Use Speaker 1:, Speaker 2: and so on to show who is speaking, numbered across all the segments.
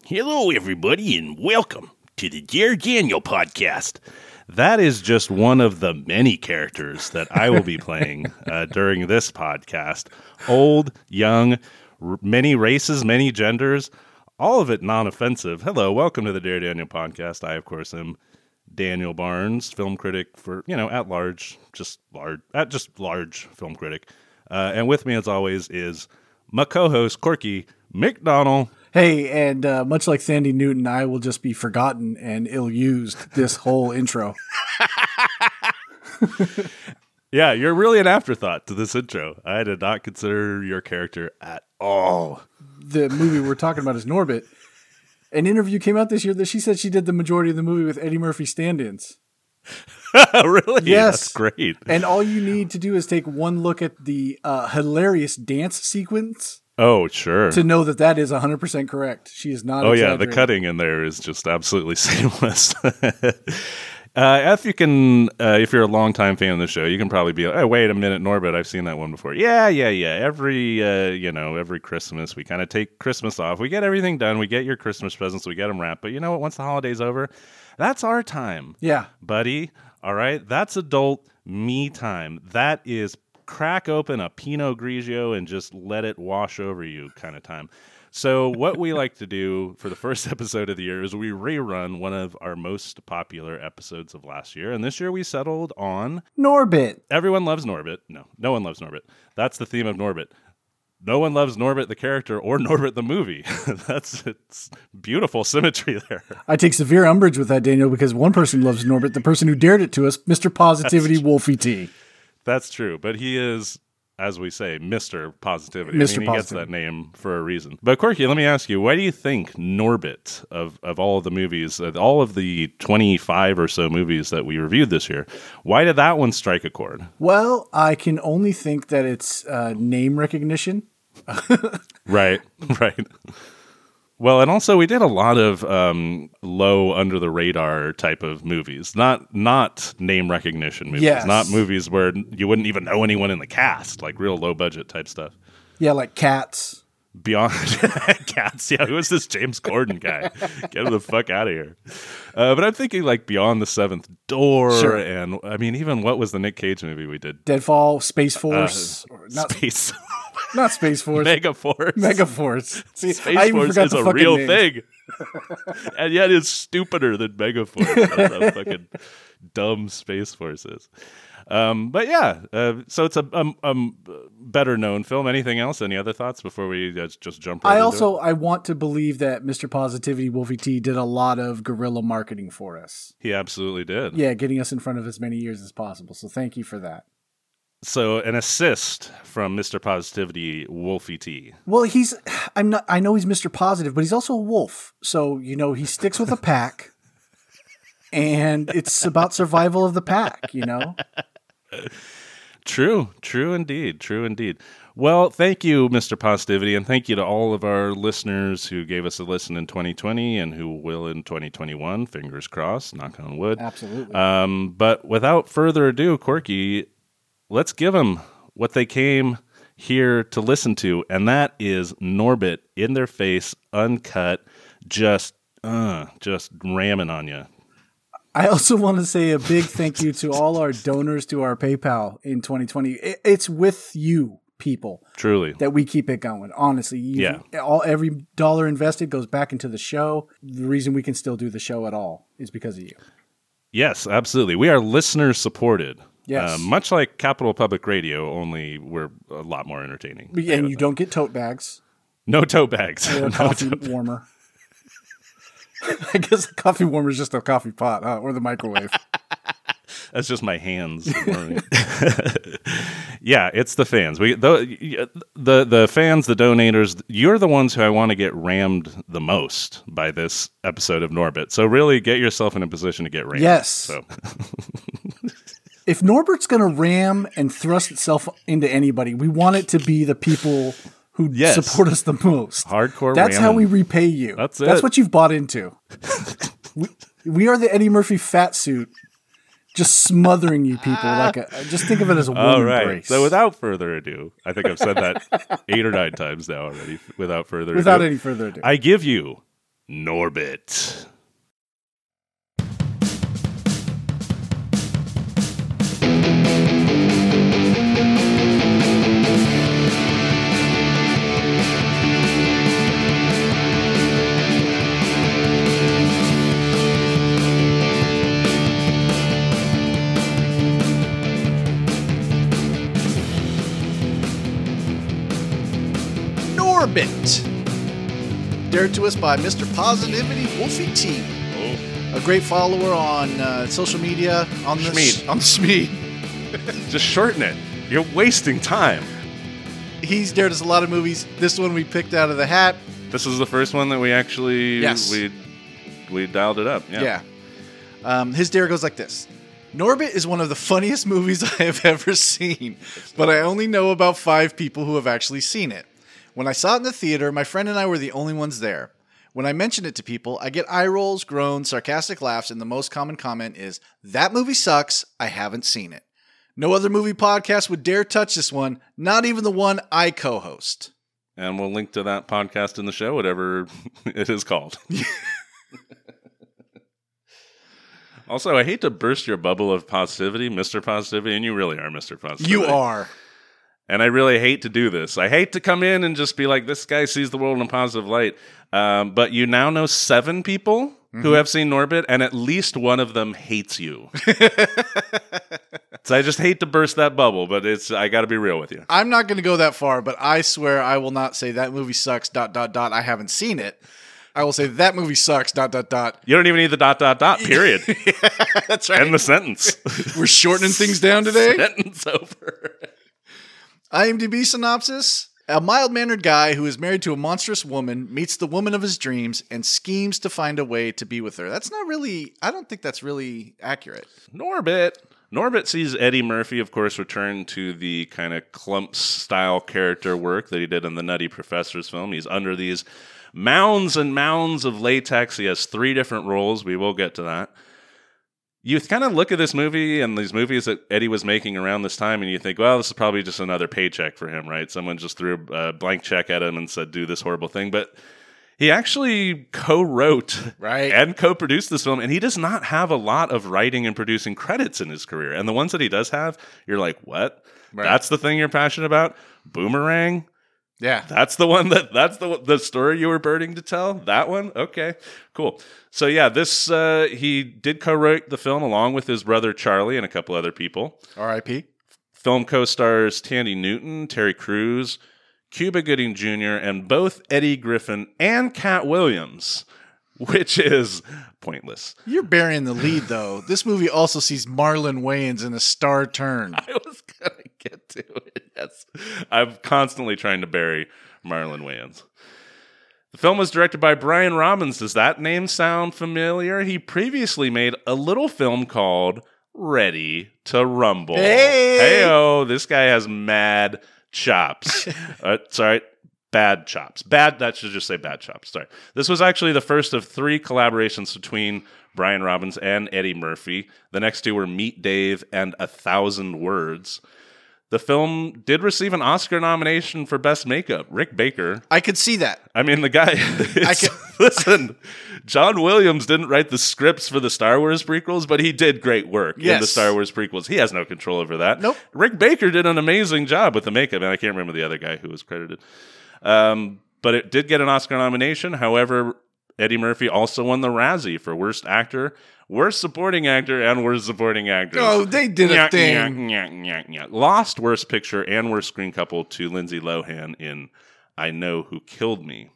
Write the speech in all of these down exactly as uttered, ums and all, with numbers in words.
Speaker 1: Hello, everybody, and welcome to the Dear Daniel podcast.
Speaker 2: That is just one of the many characters that I will be playing uh, during this podcast. Old, young, r- many races, many genders, all of it non-offensive. Hello, welcome to the Dear Daniel podcast. I, of course, am Daniel Barnes, film critic for, you know, at large, just large, at just large film critic. Uh, and with me, as always, is my co-host, Corky McDonald.
Speaker 3: Hey, and uh, much like Sandy Newton, I will just be forgotten and ill-used this whole intro.
Speaker 2: Yeah, you're really an afterthought to this intro. I did not consider your character at all.
Speaker 3: The movie we're talking about is Norbit. An interview came out this year that she said she did the majority of the movie with Eddie Murphy stand-ins.
Speaker 2: Really?
Speaker 3: Yes.
Speaker 2: That's great.
Speaker 3: And all you need to do is take one look at the uh, hilarious dance sequence.
Speaker 2: Oh, sure.
Speaker 3: To know that that is one hundred percent correct. She is not
Speaker 2: Oh, yeah, the cutting in there is just absolutely seamless. uh, if you can, uh, if you're a longtime fan of the show, you can probably be like, oh, wait a minute, Norbit, I've seen that one before. Yeah, yeah, yeah. Every, uh, you know, every Christmas, we kind of take Christmas off. We get everything done. We get your Christmas presents. We get them wrapped. But you know what? Once the holiday's over, that's our time.
Speaker 3: Yeah.
Speaker 2: Buddy. All right? That's adult me time. That is crack open a Pinot Grigio and just let it wash over you kind of time. So what we like to do for the first episode of the year is we rerun one of our most popular episodes of last year. And this year we settled on
Speaker 3: Norbit.
Speaker 2: Everyone Loves Norbit. No, no one loves Norbit. That's the theme of Norbit. No one loves Norbit the character or Norbit the movie. That's it's beautiful symmetry there.
Speaker 3: I take severe umbrage with that, Daniel, because one person loves Norbit, the person who dared it to us, Mister Positivity Wolfie T.
Speaker 2: That's true, but he is, as we say, Mister Positivity.
Speaker 3: Mister
Speaker 2: I mean, he gets that name for a reason. But Corky, let me ask you, why do you think Norbit, of, of all of the movies, uh, all of the twenty-five or so movies that we reviewed this year, why did that one strike a chord?
Speaker 3: Well, I can only think that it's uh, name recognition.
Speaker 2: Right, right. Well, and also we did a lot of um, low under the radar type of movies, not not name recognition movies,
Speaker 3: yes.
Speaker 2: Not movies where you wouldn't even know anyone in the cast, like real low budget type stuff.
Speaker 3: Yeah, like Cats.
Speaker 2: Beyond Cats, yeah. Who is this James Corden guy? Get him the fuck out of here. Uh, but I'm thinking like Beyond the Seventh Door,
Speaker 3: sure.
Speaker 2: And I mean, even what was the Nick Cage movie we did?
Speaker 3: Deadfall, Space Force,
Speaker 2: uh,
Speaker 3: or not
Speaker 2: Space,
Speaker 3: not Space Force,
Speaker 2: Mega Force,
Speaker 3: Mega Force. See,
Speaker 2: Space
Speaker 3: I even
Speaker 2: Force
Speaker 3: forgot
Speaker 2: is
Speaker 3: the
Speaker 2: a
Speaker 3: fucking
Speaker 2: real
Speaker 3: names.
Speaker 2: thing, and yet it's stupider than Mega Force. That's how fucking dumb Space Force is. Um, but yeah, uh, so it's a um, um, better known film. Anything else? Any other thoughts before we uh, just jump right
Speaker 3: I
Speaker 2: into
Speaker 3: also
Speaker 2: it?
Speaker 3: I want to believe that Mister Positivity Wolfie T did a lot of guerrilla marketing for us.
Speaker 2: He absolutely did.
Speaker 3: Yeah, getting us in front of as many years as possible. So thank you for that.
Speaker 2: So an assist from Mister Positivity Wolfie T.
Speaker 3: Well, he's I'm not I know he's Mister Positive, but he's also a wolf. So, you know, he sticks with a pack. And it's about survival of the pack, you know?
Speaker 2: True, true indeed, true indeed. Well, thank you, Mister Positivity, and thank you to all of our listeners who gave us a listen in twenty twenty and who will in twenty twenty-one. Fingers crossed, knock on wood.
Speaker 3: Absolutely.
Speaker 2: Um, but without further ado, Corky, let's give them what they came here to listen to, and that is Norbit in their face, uncut, just, uh, just ramming on you.
Speaker 3: I also want to say a big thank you to all our donors to our PayPal in twenty twenty. It's with you, people.
Speaker 2: Truly.
Speaker 3: That we keep it going. Honestly.
Speaker 2: Yeah.
Speaker 3: All, every dollar invested goes back into the show. The reason we can still do the show at all is because of you.
Speaker 2: Yes, absolutely. We are listener supported.
Speaker 3: Yes.
Speaker 2: Uh, much like Capital Public Radio, only we're a lot more entertaining.
Speaker 3: And you don't get tote bags.
Speaker 2: No tote bags.
Speaker 3: Or a
Speaker 2: no
Speaker 3: coffee
Speaker 2: tote
Speaker 3: warmer. I guess a coffee warmer is just a coffee pot, huh? Or the microwave.
Speaker 2: That's just my hands. Yeah, it's the fans. We the, the the fans, the donators. You're the ones who I want to get rammed the most by this episode of Norbit. So really, get yourself in a position to get rammed.
Speaker 3: Yes.
Speaker 2: So.
Speaker 3: If Norbert's going to ram and thrust itself into anybody, we want it to be the people who
Speaker 2: yes.
Speaker 3: support us the most.
Speaker 2: Hardcore
Speaker 3: That's
Speaker 2: ramming.
Speaker 3: how we repay you.
Speaker 2: That's it.
Speaker 3: That's what you've bought into. we, we are the Eddie Murphy fat suit, just smothering you people like a. Just think of it as a warm
Speaker 2: All right.
Speaker 3: embrace.
Speaker 2: So without further ado, I think I've said that eight or nine times now already. Without further
Speaker 3: Without
Speaker 2: ado,
Speaker 3: any further ado,
Speaker 2: I give you Norbit.
Speaker 3: Norbit. Dared to us by Mister Positivity Wolfie T.
Speaker 2: Oh.
Speaker 3: A great follower on uh, social media on the
Speaker 2: Schmeed.
Speaker 3: on Schmeed.
Speaker 2: Just shorten it. You're wasting time.
Speaker 3: He's dared us a lot of movies. This one we picked out of the hat.
Speaker 2: This is the first one that we actually
Speaker 3: Yes.
Speaker 2: we we dialed it up. Yeah.
Speaker 3: Yeah. Um, his dare goes like this. Norbit is one of the funniest movies I have ever seen, but I only know about five people who have actually seen it. When I saw it in the theater, my friend and I were the only ones there. When I mention it to people, I get eye rolls, groans, sarcastic laughs, and the most common comment is, "That movie sucks, I haven't seen it." No other movie podcast would dare touch this one, not even the one I co-host.
Speaker 2: And we'll link to that podcast in the show, whatever it is called. Also, I hate to burst your bubble of positivity, Mister Positivity, and you really are Mister Positivity.
Speaker 3: You are.
Speaker 2: And I really hate to do this. I hate to come in and just be like, this guy sees the world in a positive light. Um, but you now know seven people mm-hmm. who have seen Norbit, and at least one of them hates you. So I just hate to burst that bubble, but it's I got to be real with you.
Speaker 3: I'm not going to go that far, but I swear I will not say that movie sucks, dot, dot, dot, I haven't seen it. I will say that movie sucks, dot, dot, dot.
Speaker 2: You don't even need the dot, dot, dot, period.
Speaker 3: Yeah, that's right.
Speaker 2: End the sentence.
Speaker 3: We're shortening things down today.
Speaker 2: Sentence over.
Speaker 3: IMDb synopsis. A mild-mannered guy who is married to a monstrous woman meets the woman of his dreams and schemes to find a way to be with her. That's not really, I don't think that's really accurate.
Speaker 2: Norbit. Norbit sees Eddie Murphy, of course, return to the kind of Klumps-style character work that he did in the Nutty Professor's film. He's under these mounds and mounds of latex. He has three different roles. We will get to that. You kind of look at this movie and these movies that Eddie was making around this time, and you think, well, this is probably just another paycheck for him, right? Someone just threw a blank check at him and said, do this horrible thing. But he actually co-wrote
Speaker 3: right.
Speaker 2: and co-produced this film, and he does not have a lot of writing and producing credits in his career. And the ones that he does have, you're like, what?
Speaker 3: Right.
Speaker 2: That's the thing you're passionate about? Boomerang?
Speaker 3: Yeah.
Speaker 2: That's the one that, that's the the story you were burning to tell? That one? Okay, cool. So yeah, this, uh, he did co-write the film along with his brother Charlie and a couple other people.
Speaker 3: R I P
Speaker 2: Film co-stars Tandy Newton, Terry Crews, Cuba Gooding Junior, and both Eddie Griffin and Cat Williams, which is pointless.
Speaker 3: You're burying the lead, though. This movie also sees Marlon Wayans in a star turn.
Speaker 2: I was going to get to it, yes. I'm constantly trying to bury Marlon Wayans. The film was directed by Brian Robbins. Does that name sound familiar? He previously made a little film called Ready to Rumble.
Speaker 3: Hey!
Speaker 2: Hey-oh, this guy has mad chops. uh, sorry, bad chops. Bad, that should just say bad chops. Sorry. This was actually the first of three collaborations between Brian Robbins and Eddie Murphy. The next two were Meet Dave and A Thousand Words. The film did receive an Oscar nomination for Best Makeup. Rick Baker.
Speaker 3: I could see that.
Speaker 2: I mean, the guy...
Speaker 3: I could,
Speaker 2: listen, John Williams didn't write the scripts for the Star Wars prequels, but he did great work
Speaker 3: yes.
Speaker 2: in the Star Wars prequels. He has no control over that.
Speaker 3: Nope.
Speaker 2: Rick Baker did an amazing job with the makeup, and I can't remember the other guy who was credited. Um, but it did get an Oscar nomination. However, Eddie Murphy also won the Razzie for Worst Actor, Worst Supporting Actor, and Worst Supporting Actress.
Speaker 3: Oh, they did a
Speaker 2: Nyah,
Speaker 3: thing.
Speaker 2: nyah, nyah, nyah. Lost Worst Picture and Worst Screen Couple to Lindsay Lohan in I Know Who Killed Me.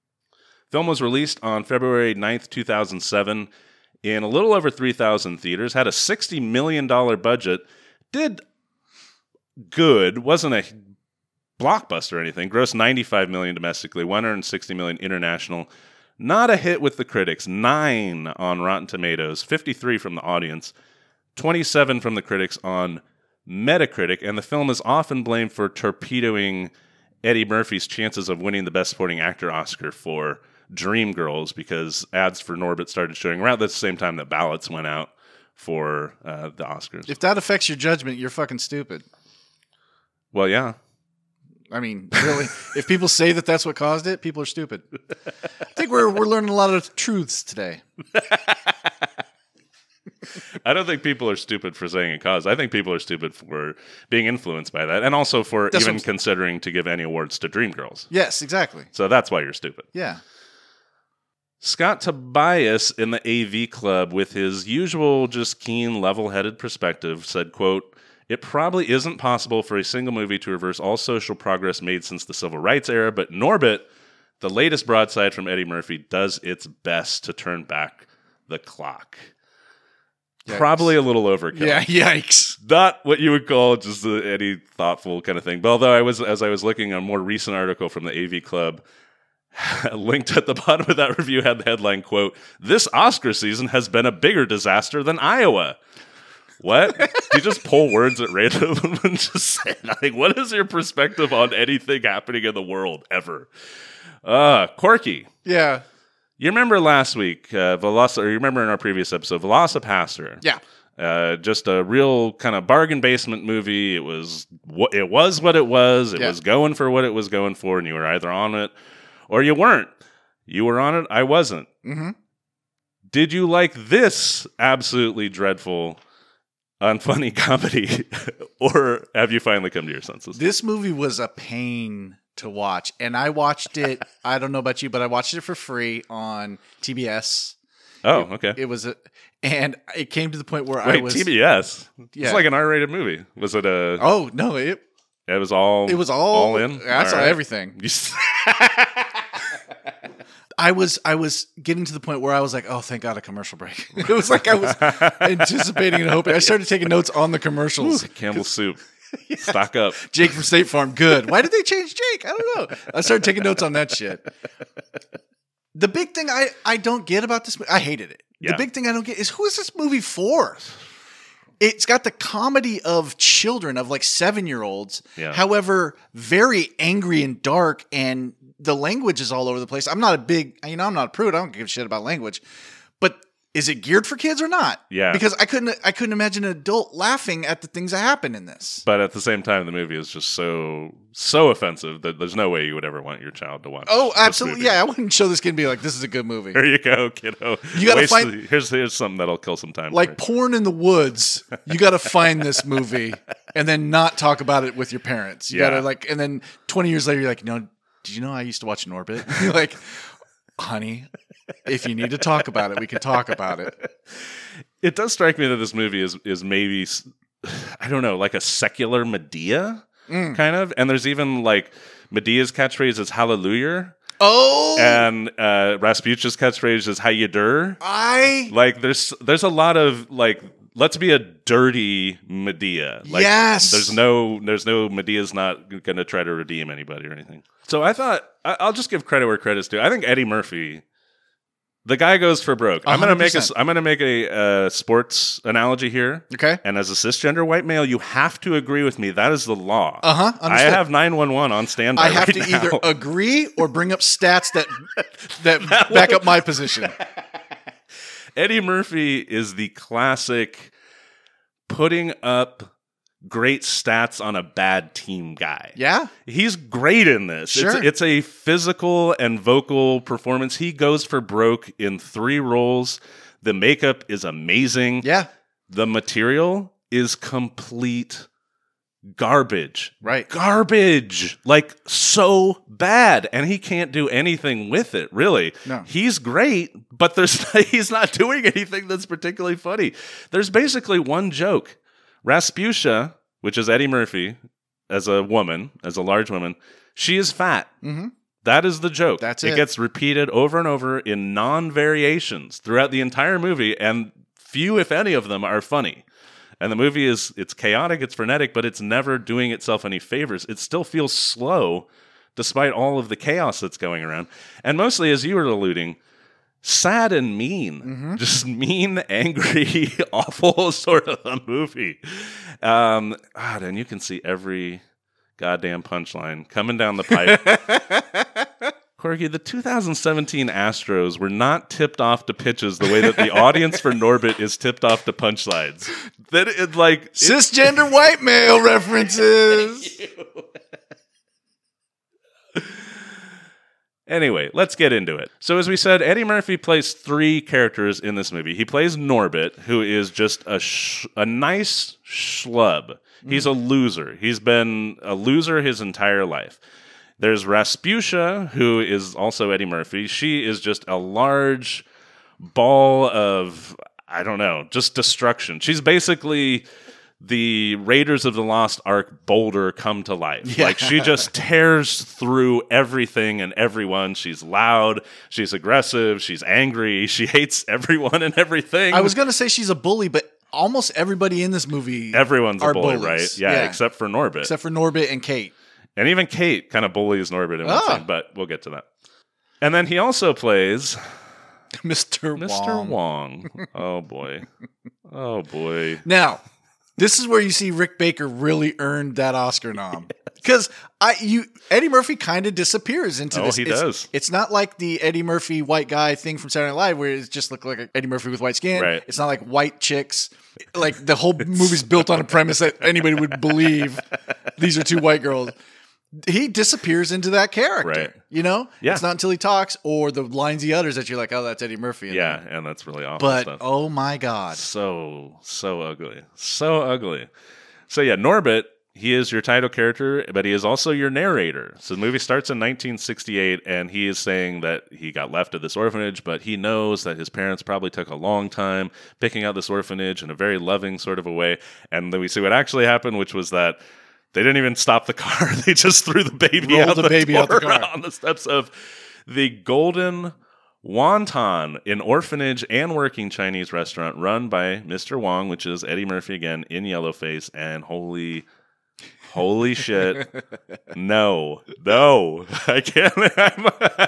Speaker 2: Film was released on February ninth, two thousand seven in a little over three thousand theaters, had a sixty million dollars budget, did good, wasn't a blockbuster or anything, grossed ninety-five million dollars domestically, one hundred sixty million dollars international. Not a hit with the critics. Nine on Rotten Tomatoes, fifty-three from the audience, twenty-seven from the critics on Metacritic, and the film is often blamed for torpedoing Eddie Murphy's chances of winning the Best Supporting Actor Oscar for Dreamgirls because ads for Norbit started showing around at the same time that ballots went out for uh, the Oscars.
Speaker 3: If that affects your judgment, you're fucking stupid.
Speaker 2: Well, yeah.
Speaker 3: I mean, really, if people say that that's what caused it, people are stupid. I think we're we're learning a lot of truths today.
Speaker 2: I don't think people are stupid for saying it caused. I think people are stupid for being influenced by that, and also for
Speaker 3: That's
Speaker 2: even
Speaker 3: what I'm-
Speaker 2: considering to give any awards to Dreamgirls.
Speaker 3: Yes, exactly.
Speaker 2: So that's why you're stupid.
Speaker 3: Yeah.
Speaker 2: Scott Tobias in the A V Club, with his usual just keen, level-headed perspective, said, quote, "It probably isn't possible for a single movie to reverse all social progress made since the civil rights era, but Norbit, the latest broadside from Eddie Murphy, does its best to turn back the clock."
Speaker 3: Yikes.
Speaker 2: Probably a little overkill.
Speaker 3: Yeah, yikes.
Speaker 2: Not what you would call just a, any thoughtful kind of thing. But although I was, as I was looking at a more recent article from the A V Club, linked at the bottom of that review had the headline, quote, "This Oscar season has been a bigger disaster than Iowa." What? You just pull words at random and just say nothing. What is your perspective on anything happening in the world ever? Uh, Corky.
Speaker 3: Yeah.
Speaker 2: You remember last week, uh, Veloci- or you remember in our previous episode, Velocipaster.
Speaker 3: Yeah.
Speaker 2: Uh, just a real kind of bargain basement movie. It was wh- it was what it was. It
Speaker 3: Yeah.
Speaker 2: was going for what it was going for, and you were either on it or you weren't. You were on it. I wasn't.
Speaker 3: Mm-hmm.
Speaker 2: Did you like this absolutely dreadful, unfunny comedy, or have you finally come to your senses?
Speaker 3: This movie was a pain to watch, and I watched it. I don't know about you, but I watched it for free on T B S.
Speaker 2: Oh, okay.
Speaker 3: It was a, and it came to the point where
Speaker 2: Wait,
Speaker 3: I was.
Speaker 2: T B S.
Speaker 3: Yeah.
Speaker 2: It's like an R-rated movie. Was it a?
Speaker 3: Oh no! It
Speaker 2: It was all.
Speaker 3: it was all,
Speaker 2: all in.
Speaker 3: I saw
Speaker 2: All right.
Speaker 3: everything.
Speaker 2: You s-
Speaker 3: I was I was getting to the point where I was like, oh, thank God, a commercial break. It was like I was anticipating and hoping. I started taking notes on the commercials.
Speaker 2: Campbell's soup. Stock up.
Speaker 3: Jake from State Farm, good. Why did they change Jake? I don't know. I started taking notes on that shit. The big thing I, I don't get about this movie, I hated it.
Speaker 2: Yeah.
Speaker 3: The big thing I don't get is who is this movie for? It's got the comedy of children, of like seven-year-olds.
Speaker 2: Yeah.
Speaker 3: However, very angry and dark, and the language is all over the place. I'm not a big, you know, I'm not a prude. I don't give a shit about language. But is it geared for kids or not?
Speaker 2: Yeah.
Speaker 3: Because I couldn't I couldn't imagine an adult laughing at the things that happen in this.
Speaker 2: But at the same time, the movie is just so so offensive that there's no way you would ever want your child to watch.
Speaker 3: Oh,
Speaker 2: this
Speaker 3: absolutely.
Speaker 2: movie.
Speaker 3: Yeah, I wouldn't show this kid and be like, this is a good movie.
Speaker 2: There you go, kiddo.
Speaker 3: You gotta
Speaker 2: Waste
Speaker 3: find-
Speaker 2: the- here's here's something that'll kill some time.
Speaker 3: Like
Speaker 2: for you.
Speaker 3: Porn in the Woods, you got to find this movie and then not talk about it with your parents. You
Speaker 2: Yeah.
Speaker 3: got to like, and then twenty years later, you're like, no, did you know I used to watch Norbit? You're like, honey, if you need to talk about it, we can talk about it.
Speaker 2: It does strike me that this movie is is maybe s- I don't know, like a secular Medea
Speaker 3: Mm.
Speaker 2: kind of, and there's even like Medea's catchphrase is Hallelujah,
Speaker 3: Oh,
Speaker 2: and uh, Rasputin's catchphrase is How you der.
Speaker 3: I
Speaker 2: Like there's there's a lot of like let's be a dirty Medea. Like,
Speaker 3: Yes.
Speaker 2: There's no there's no Medea's not going to try to redeem anybody or anything. So I thought I, I'll just give credit where credit's due. I think Eddie Murphy, the guy goes for broke. I'm gonna make a
Speaker 3: one hundred percent.
Speaker 2: I'm gonna make a uh, sports analogy here.
Speaker 3: okay.
Speaker 2: And as a cisgender white male, you have to agree with me. That is the law.
Speaker 3: Uh huh.
Speaker 2: I have nine one one on standby.
Speaker 3: I have
Speaker 2: right
Speaker 3: to
Speaker 2: now.
Speaker 3: either agree or bring up stats that that back up my position.
Speaker 2: Eddie Murphy is the classic putting up great stats on a bad team guy.
Speaker 3: Yeah.
Speaker 2: He's great in this.
Speaker 3: Sure.
Speaker 2: It's, it's a physical and vocal performance. He goes for broke in three roles. The makeup is amazing.
Speaker 3: Yeah.
Speaker 2: The material is complete garbage.
Speaker 3: Right.
Speaker 2: Garbage. Like so bad. And he can't do anything with it, really.
Speaker 3: No.
Speaker 2: He's great, but there's he's not doing anything that's particularly funny. There's basically one joke. Rasputia, which is Eddie Murphy, as a woman, as a large woman, she is fat.
Speaker 3: Mm-hmm.
Speaker 2: That is the joke.
Speaker 3: That's
Speaker 2: it.
Speaker 3: it.
Speaker 2: gets repeated over and over in non-variations throughout the entire movie, and few, if any, of them are funny. And the movie is, it's chaotic, it's frenetic, but it's never doing itself any favors. It still feels slow, despite all of the chaos that's going around. And mostly, as you were alluding, sad and mean.
Speaker 3: Mm-hmm.
Speaker 2: Just mean, angry, awful sort of a movie. Um, God, and you can see every goddamn punchline coming down the pipe. Corky, the two thousand seventeen Astros were not tipped off to pitches the way that the audience for Norbit is tipped off to punchlines. That it like it-
Speaker 3: Cisgender white male references.
Speaker 2: Anyway, let's get into it. So as we said, Eddie Murphy plays three characters in this movie. He plays Norbit, who is just a sh- a nice schlub. He's a loser. He's been a loser his entire life. There's Rasputia, who is also Eddie Murphy. She is just a large ball of, I don't know, just destruction. She's basically the Raiders of the Lost Ark Boulder come to life.
Speaker 3: Yeah.
Speaker 2: Like, she just tears through everything and everyone. She's loud, she's aggressive, she's angry, she hates everyone and everything.
Speaker 3: I was going to say she's a bully, but almost everybody in this movie
Speaker 2: Everyone's a
Speaker 3: are
Speaker 2: bully,
Speaker 3: bullies.
Speaker 2: right? Yeah,
Speaker 3: Yeah.
Speaker 2: except for Norbit.
Speaker 3: Except for Norbit and Kate.
Speaker 2: And even Kate kind of bullies Norbit in one
Speaker 3: Ah.
Speaker 2: scene, but we'll get to that. And then he also plays
Speaker 3: Mister
Speaker 2: Mister
Speaker 3: Wong.
Speaker 2: Wong. Oh, boy. Oh, boy.
Speaker 3: Now, this is where you see Rick Baker really earned that Oscar nom. Because I you Eddie Murphy kind of disappears into
Speaker 2: Oh,
Speaker 3: this.
Speaker 2: he
Speaker 3: it's,
Speaker 2: does.
Speaker 3: It's not like the Eddie Murphy white guy thing from Saturday Night Live where it just looked like Eddie Murphy with white skin.
Speaker 2: Right.
Speaker 3: It's not like white chicks. Like the whole movie's built on a premise that anybody would believe these are two white girls. He disappears into that character.
Speaker 2: Right.
Speaker 3: You know?
Speaker 2: Yeah.
Speaker 3: It's not until he talks or the lines he utters that you're like, oh, that's Eddie Murphy. in
Speaker 2: Yeah,
Speaker 3: there.
Speaker 2: and that's really awful
Speaker 3: But
Speaker 2: stuff.
Speaker 3: oh my God.
Speaker 2: So, so ugly. So ugly. So yeah, Norbit, he is your title character, but he is also your narrator. So the movie starts in nineteen sixty-eight, and he is saying that he got left at this orphanage, but he knows that his parents probably took a long time picking out this orphanage in a very loving sort of a way. And then we see what actually happened, which was that they didn't even stop the car. They just threw the baby
Speaker 3: Rolled
Speaker 2: out
Speaker 3: the
Speaker 2: the
Speaker 3: baby
Speaker 2: door
Speaker 3: out the car.
Speaker 2: on the steps of the Golden Wonton, an orphanage and working Chinese restaurant run by Mister Wong, which is Eddie Murphy again in yellowface. And holy, holy shit. No, no, I can't. I'm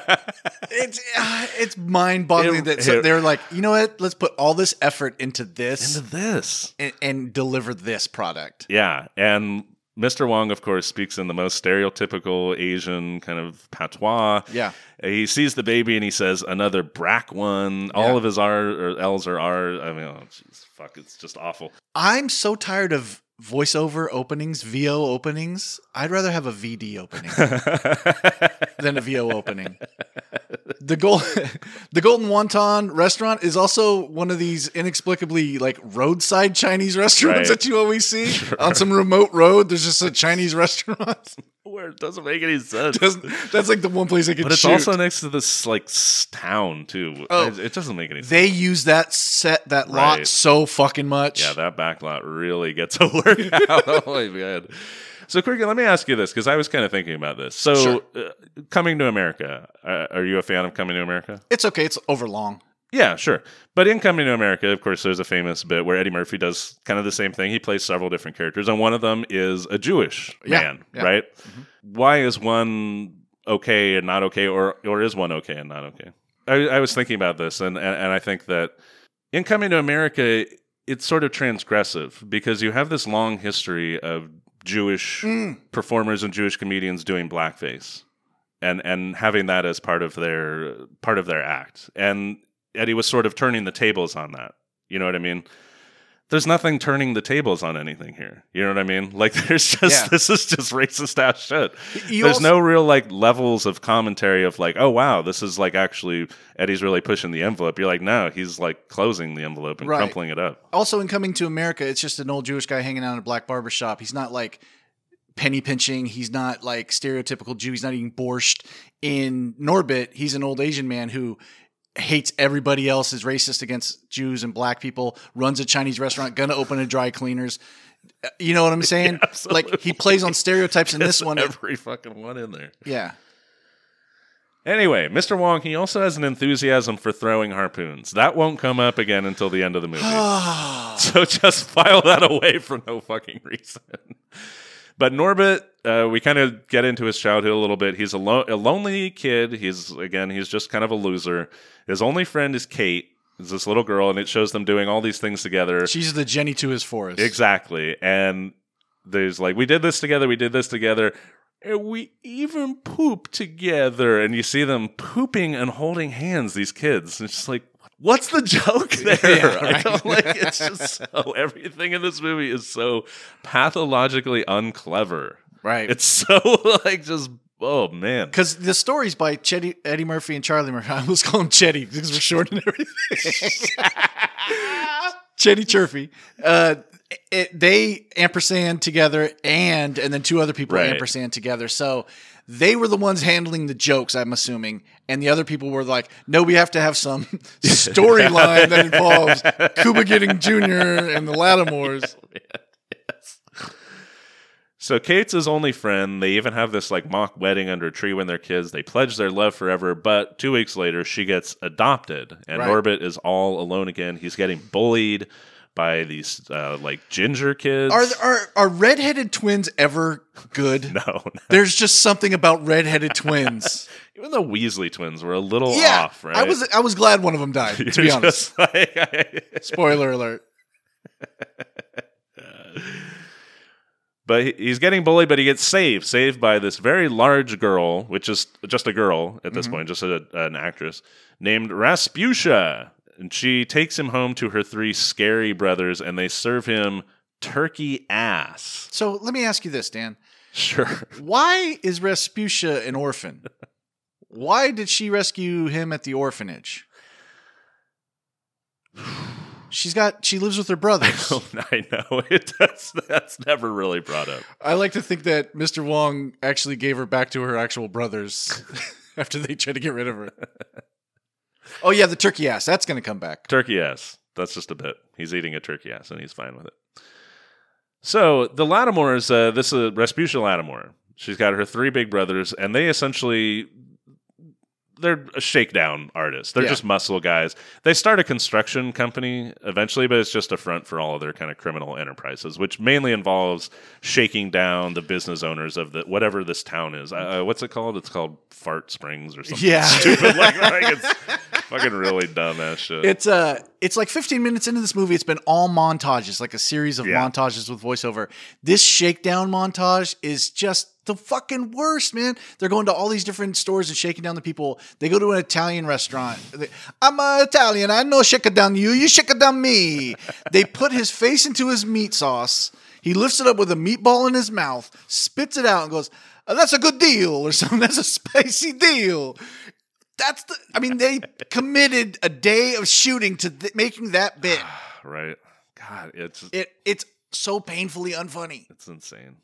Speaker 3: It's uh, it's mind boggling
Speaker 2: It-
Speaker 3: that so
Speaker 2: it-
Speaker 3: they're like, you know what? Let's put all this effort into this
Speaker 2: into this.
Speaker 3: and, and deliver this product.
Speaker 2: Yeah. And Mister Wong, of course, speaks in the most stereotypical Asian kind of patois.
Speaker 3: Yeah.
Speaker 2: He sees the baby and he says, another brack one.
Speaker 3: Yeah.
Speaker 2: All of his R or L's are R. I mean, oh, jeez, fuck, it's just awful.
Speaker 3: I'm so tired of voiceover openings, V O openings. I'd rather have a V D opening than a V O opening. The gold, the Golden Wonton restaurant is also one of these inexplicably like roadside Chinese restaurants
Speaker 2: Right.
Speaker 3: that you always see on some remote road. There's just a Chinese restaurant.
Speaker 2: Where it doesn't make any sense.
Speaker 3: Doesn't- That's like the one place they could
Speaker 2: But it's
Speaker 3: shoot.
Speaker 2: also next to this like s- town too.
Speaker 3: Oh.
Speaker 2: it, it doesn't make any sense.
Speaker 3: They use that set, that lot
Speaker 2: Right.
Speaker 3: so fucking much.
Speaker 2: Yeah, that back lot really gets a workout. Oh my god. So, quickly, let me ask you this because I was kind of thinking about this. So,
Speaker 3: Sure.
Speaker 2: uh, Coming to America, uh, are you a fan of Coming to America?
Speaker 3: It's okay. It's over long.
Speaker 2: Yeah, sure. But in Coming to America, of course, there's a famous bit where Eddie Murphy does kind of the same thing. He plays several different characters, and one of them is a Jewish
Speaker 3: Yeah,
Speaker 2: man,
Speaker 3: yeah.
Speaker 2: right? Why is one okay and not okay, or or is one okay and not okay? I, I was thinking about this, and, and, and I think that in Coming to America, it's sort of transgressive because you have this long history of Jewish
Speaker 3: Mm.
Speaker 2: performers and Jewish comedians doing blackface and and having that as part of their part of their act. And Eddie was sort of turning the tables on that. You know what I mean? There's nothing turning the tables on anything here. You know what I mean? Like there's just
Speaker 3: Yeah.
Speaker 2: this is just racist ass shit.
Speaker 3: You
Speaker 2: There's
Speaker 3: also-
Speaker 2: no real like levels of commentary of like, oh wow, this is like actually Eddie's really pushing the envelope. You're like, no, he's like closing the envelope and
Speaker 3: Right.
Speaker 2: crumpling it up.
Speaker 3: Also, in Coming to America, it's just an old Jewish guy hanging out in a black barber shop. He's not like penny pinching. He's not like stereotypical Jew. He's not eating borscht. In Norbit, he's an old Asian man who hates everybody else, is racist against Jews and black people, runs a Chinese restaurant, gonna open a dry cleaners. You know what I'm saying? Like he plays on stereotypes in this one.
Speaker 2: Every fucking one in there.
Speaker 3: Yeah.
Speaker 2: Anyway, Mister Wong, he also has an enthusiasm for throwing harpoons. That won't come up again until the end of the movie. So just file that away for no fucking reason. But Norbit, uh, we kind of get into his childhood a little bit. He's a, lo- a lonely kid. He's, again, he's just kind of a loser. His only friend is Kate, is this little girl, and it shows them doing all these things together.
Speaker 3: She's the Jenny to his Forrest.
Speaker 2: Exactly. And there's like, we did this together, we did this together, and we even poop together. And you see them pooping and holding hands, these kids. It's just like, what's the joke there?
Speaker 3: Yeah, right.
Speaker 2: I don't like it's just so everything in this movie is so pathologically unclever.
Speaker 3: Right.
Speaker 2: It's so like just
Speaker 4: Oh, man.
Speaker 3: Because the story's by Chetty, Eddie Murphy and Charlie Murphy. I almost call him Chetty because we're shortening everything. Chetty Churphy. Uh, it, they ampersand together and and then two other people
Speaker 4: Right.
Speaker 3: ampersand together. So they were the ones handling the jokes, I'm assuming. And the other people were like, no, we have to have some storyline that involves Cuba Gooding Junior and the Lattimores.
Speaker 4: So Kate's his only friend. They even have this like mock wedding under a tree when they're kids. They pledge their love forever, but two weeks later she gets adopted, and
Speaker 3: Right.
Speaker 4: Norbit is all alone again. He's getting bullied by these uh, like ginger kids.
Speaker 3: Are, are, are redheaded twins ever good?
Speaker 4: no, no.
Speaker 3: There's just something about redheaded twins.
Speaker 4: Even the Weasley twins were a little
Speaker 3: Yeah,
Speaker 4: off, right?
Speaker 3: I was I was glad one of them died. To be
Speaker 4: You're
Speaker 3: honest,
Speaker 4: just like-
Speaker 3: spoiler alert.
Speaker 4: But he- he's getting bullied, but he gets saved. Saved by this very large girl, which is just a girl at this
Speaker 3: Mm-hmm.
Speaker 4: point, just a, an actress, named Rasputia. And she takes him home to her three scary brothers, and they serve him turkey ass.
Speaker 3: So let me ask you this, Dan:
Speaker 4: Sure.
Speaker 3: why is Rasputia an orphan? Why did she rescue him at the orphanage? She's got. She lives with her brothers.
Speaker 4: I know. It does, that's never really brought up.
Speaker 3: I like to think that Mister Wong actually gave her back to her actual brothers after they tried to get rid of her. Oh yeah, the turkey ass. That's going to come back.
Speaker 4: Turkey ass. That's just a bit. He's eating a turkey ass, and he's fine with it. So the Lattimores, uh, this is Rasputia Lattimore. She's got her three big brothers, and they essentially, they're a shakedown artist. They're
Speaker 3: Yeah.
Speaker 4: just muscle guys. They start a construction company eventually, but it's just a front for all of their kind of criminal enterprises, which mainly involves shaking down the business owners of the whatever this town is. Uh, what's it called? It's called Fart Springs or something
Speaker 3: Yeah.
Speaker 4: stupid like that. Like it's fucking really dumb ass shit.
Speaker 3: It's uh it's like fifteen minutes into this movie. It's been all montages, like a series of
Speaker 4: Yeah.
Speaker 3: montages with voiceover. This shakedown montage is just the fucking worst, man. They're going to all these different stores and shaking down the people. They go to an Italian restaurant. They, I'm uh, Italian. I know shake it down you. You shake it down me. They put his face into his meat sauce. He lifts it up with a meatball in his mouth, spits it out, and goes, oh, "That's a good deal," or something. That's a spicy deal. That's the. I mean, they committed a day of shooting to th- making that bit.
Speaker 4: Right. God, it's
Speaker 3: It it's so painfully unfunny.
Speaker 4: it's insane.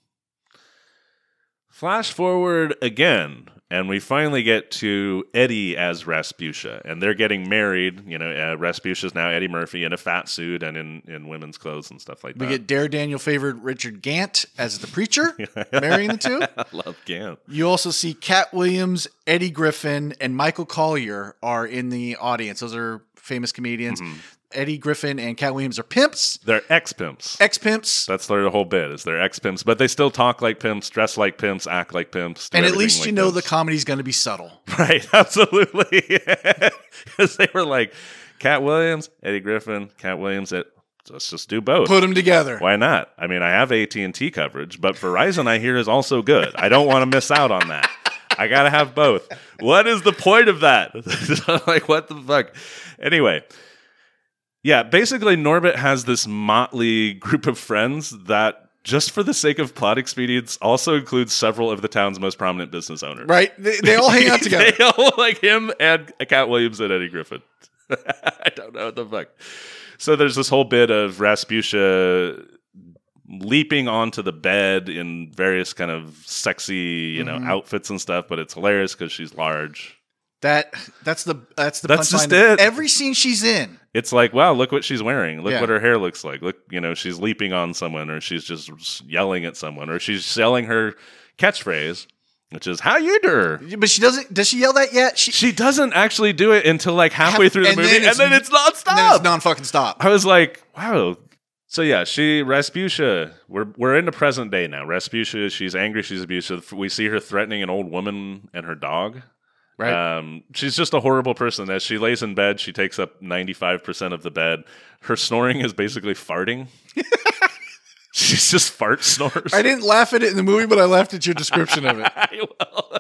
Speaker 4: Flash forward again, and we finally get to Eddie as Rasputia, and they're getting married. You know, uh, Rasputia's now Eddie Murphy in a fat suit and in, in women's clothes and stuff like
Speaker 3: We
Speaker 4: that.
Speaker 3: get Dare Daniel favorite Richard Gant as the preacher, marrying the two.
Speaker 4: I love Gant.
Speaker 3: You also see Cat Williams, Eddie Griffin, and Michael Collier are in the audience. Those are famous comedians.
Speaker 4: Mm-hmm.
Speaker 3: Eddie Griffin and Cat Williams are pimps,
Speaker 4: They're ex-pimps.
Speaker 3: ex-pimps.
Speaker 4: That's their whole bit, is they're ex-pimps, but they still talk like pimps, dress like pimps, act like pimps. do
Speaker 3: And at
Speaker 4: everything
Speaker 3: least
Speaker 4: like
Speaker 3: you know the
Speaker 4: pimps.
Speaker 3: comedy's going to be subtle.
Speaker 4: Right, absolutely. Because they were like, Cat Williams, Eddie Griffin, Cat Williams, it, let's just do both.
Speaker 3: Put them together.
Speaker 4: Why not? I mean, I have A T and T coverage, but Verizon I hear is also good. I don't want to miss out on that. I got to have both. What is the point of that? Like, what the fuck? Anyway, yeah, basically Norbit has this motley group of friends that, just for the sake of plot expedience, also includes several of the town's most prominent business owners.
Speaker 3: Right? They, they all hang out together.
Speaker 4: They all like him and Cat Williams and Eddie Griffin. I don't know what the fuck. So there's this whole bit of Rasputia leaping onto the bed in various kind of sexy, you know,
Speaker 3: Mhm.
Speaker 4: outfits and stuff, but it's hilarious because she's large.
Speaker 3: That that's the that's the
Speaker 4: That's
Speaker 3: punchline
Speaker 4: just
Speaker 3: of
Speaker 4: it.
Speaker 3: every scene she's in.
Speaker 4: It's like, wow, look what she's wearing. Look
Speaker 3: Yeah.
Speaker 4: what her hair looks like. Look, you know, she's leaping on someone, or she's just yelling at someone, or she's selling her catchphrase, which is "How you do?"
Speaker 3: But she doesn't. Does she yell that yet? She,
Speaker 4: She doesn't actually do it until like halfway
Speaker 3: Half-
Speaker 4: through the
Speaker 3: and
Speaker 4: movie,
Speaker 3: then
Speaker 4: and
Speaker 3: it's-
Speaker 4: then it's nonstop.
Speaker 3: and then it's non fucking stop.
Speaker 4: I was like, wow. So yeah, she Rasputia. We're we're in the present day now. Rasputia. She's angry. She's abusive. We see her threatening an old woman and her dog.
Speaker 3: Right.
Speaker 4: Um, she's just a horrible person. As she lays in bed, she takes up ninety-five percent of the bed. Her snoring is basically farting. She's just fart snores.
Speaker 3: I didn't laugh at it in the movie, but I laughed at your description of it.
Speaker 4: I will.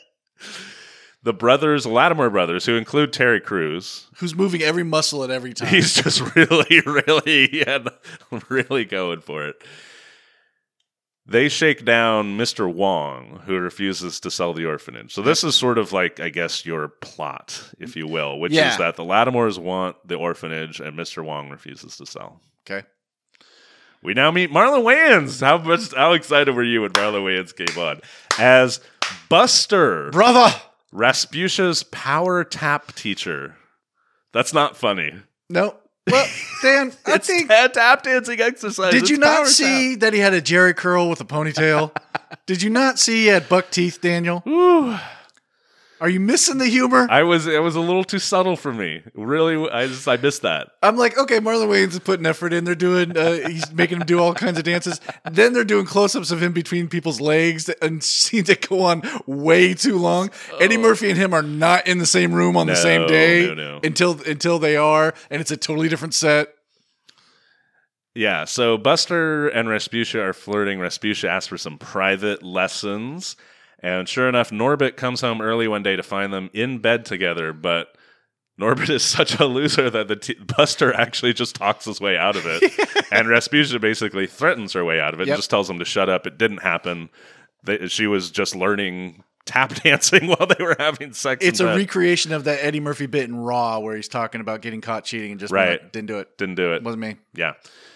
Speaker 4: The brothers, Lattimore brothers, who include Terry Crews,
Speaker 3: Who's moving every muscle at every time?
Speaker 4: he's just really, really, yeah, really going for it. they shake down Mister Wong, who refuses to sell the orphanage. So this is sort of like, I guess, your plot, if you will, which
Speaker 3: Yeah.
Speaker 4: is that the Lattimores want the orphanage and Mister Wong refuses to sell.
Speaker 3: Okay.
Speaker 4: We now meet Marlon Wayans. How much? How excited were you when Marlon Wayans came on as Buster,
Speaker 3: Brother!
Speaker 4: Rasputin's power tap teacher? That's not funny.
Speaker 3: No. Well, Dan, I
Speaker 4: It's
Speaker 3: think...
Speaker 4: ta- tap dancing exercise.
Speaker 3: Did
Speaker 4: It's
Speaker 3: you not
Speaker 4: power
Speaker 3: see
Speaker 4: tap.
Speaker 3: that he had a Jerry curl with a ponytail? Did you not see he had buck teeth, Daniel?
Speaker 4: Ooh.
Speaker 3: Are you missing the humor?
Speaker 4: I was. It was a little too subtle for me. Really, I just I missed that.
Speaker 3: I'm like, okay, Marlon Wayans is putting effort in. They're doing, uh, he's making him do all kinds of dances. Then they're doing close-ups of him between people's legs and scenes that go on way too long. Eddie Murphy and him are not in the same room on the
Speaker 4: No,
Speaker 3: same day
Speaker 4: no, no.
Speaker 3: until until they are, and it's a totally different set.
Speaker 4: Yeah. So Buster and Rasputia are flirting. Rasputia asks for some private lessons. And sure enough, Norbit comes home early one day to find them in bed together, but Norbit is such a loser that the t- Buster actually just talks his way out of it. And Rasputia basically threatens her way out of it
Speaker 3: Yep.
Speaker 4: and just tells him to shut up. It didn't happen. They, she was just learning tap dancing while they were having sex.
Speaker 3: It's
Speaker 4: in
Speaker 3: a
Speaker 4: bed.
Speaker 3: recreation of that Eddie Murphy bit in Raw where he's talking about getting caught cheating and just being
Speaker 4: Right.
Speaker 3: like, didn't do it.
Speaker 4: Didn't do it.
Speaker 3: Wasn't me.
Speaker 4: Yeah.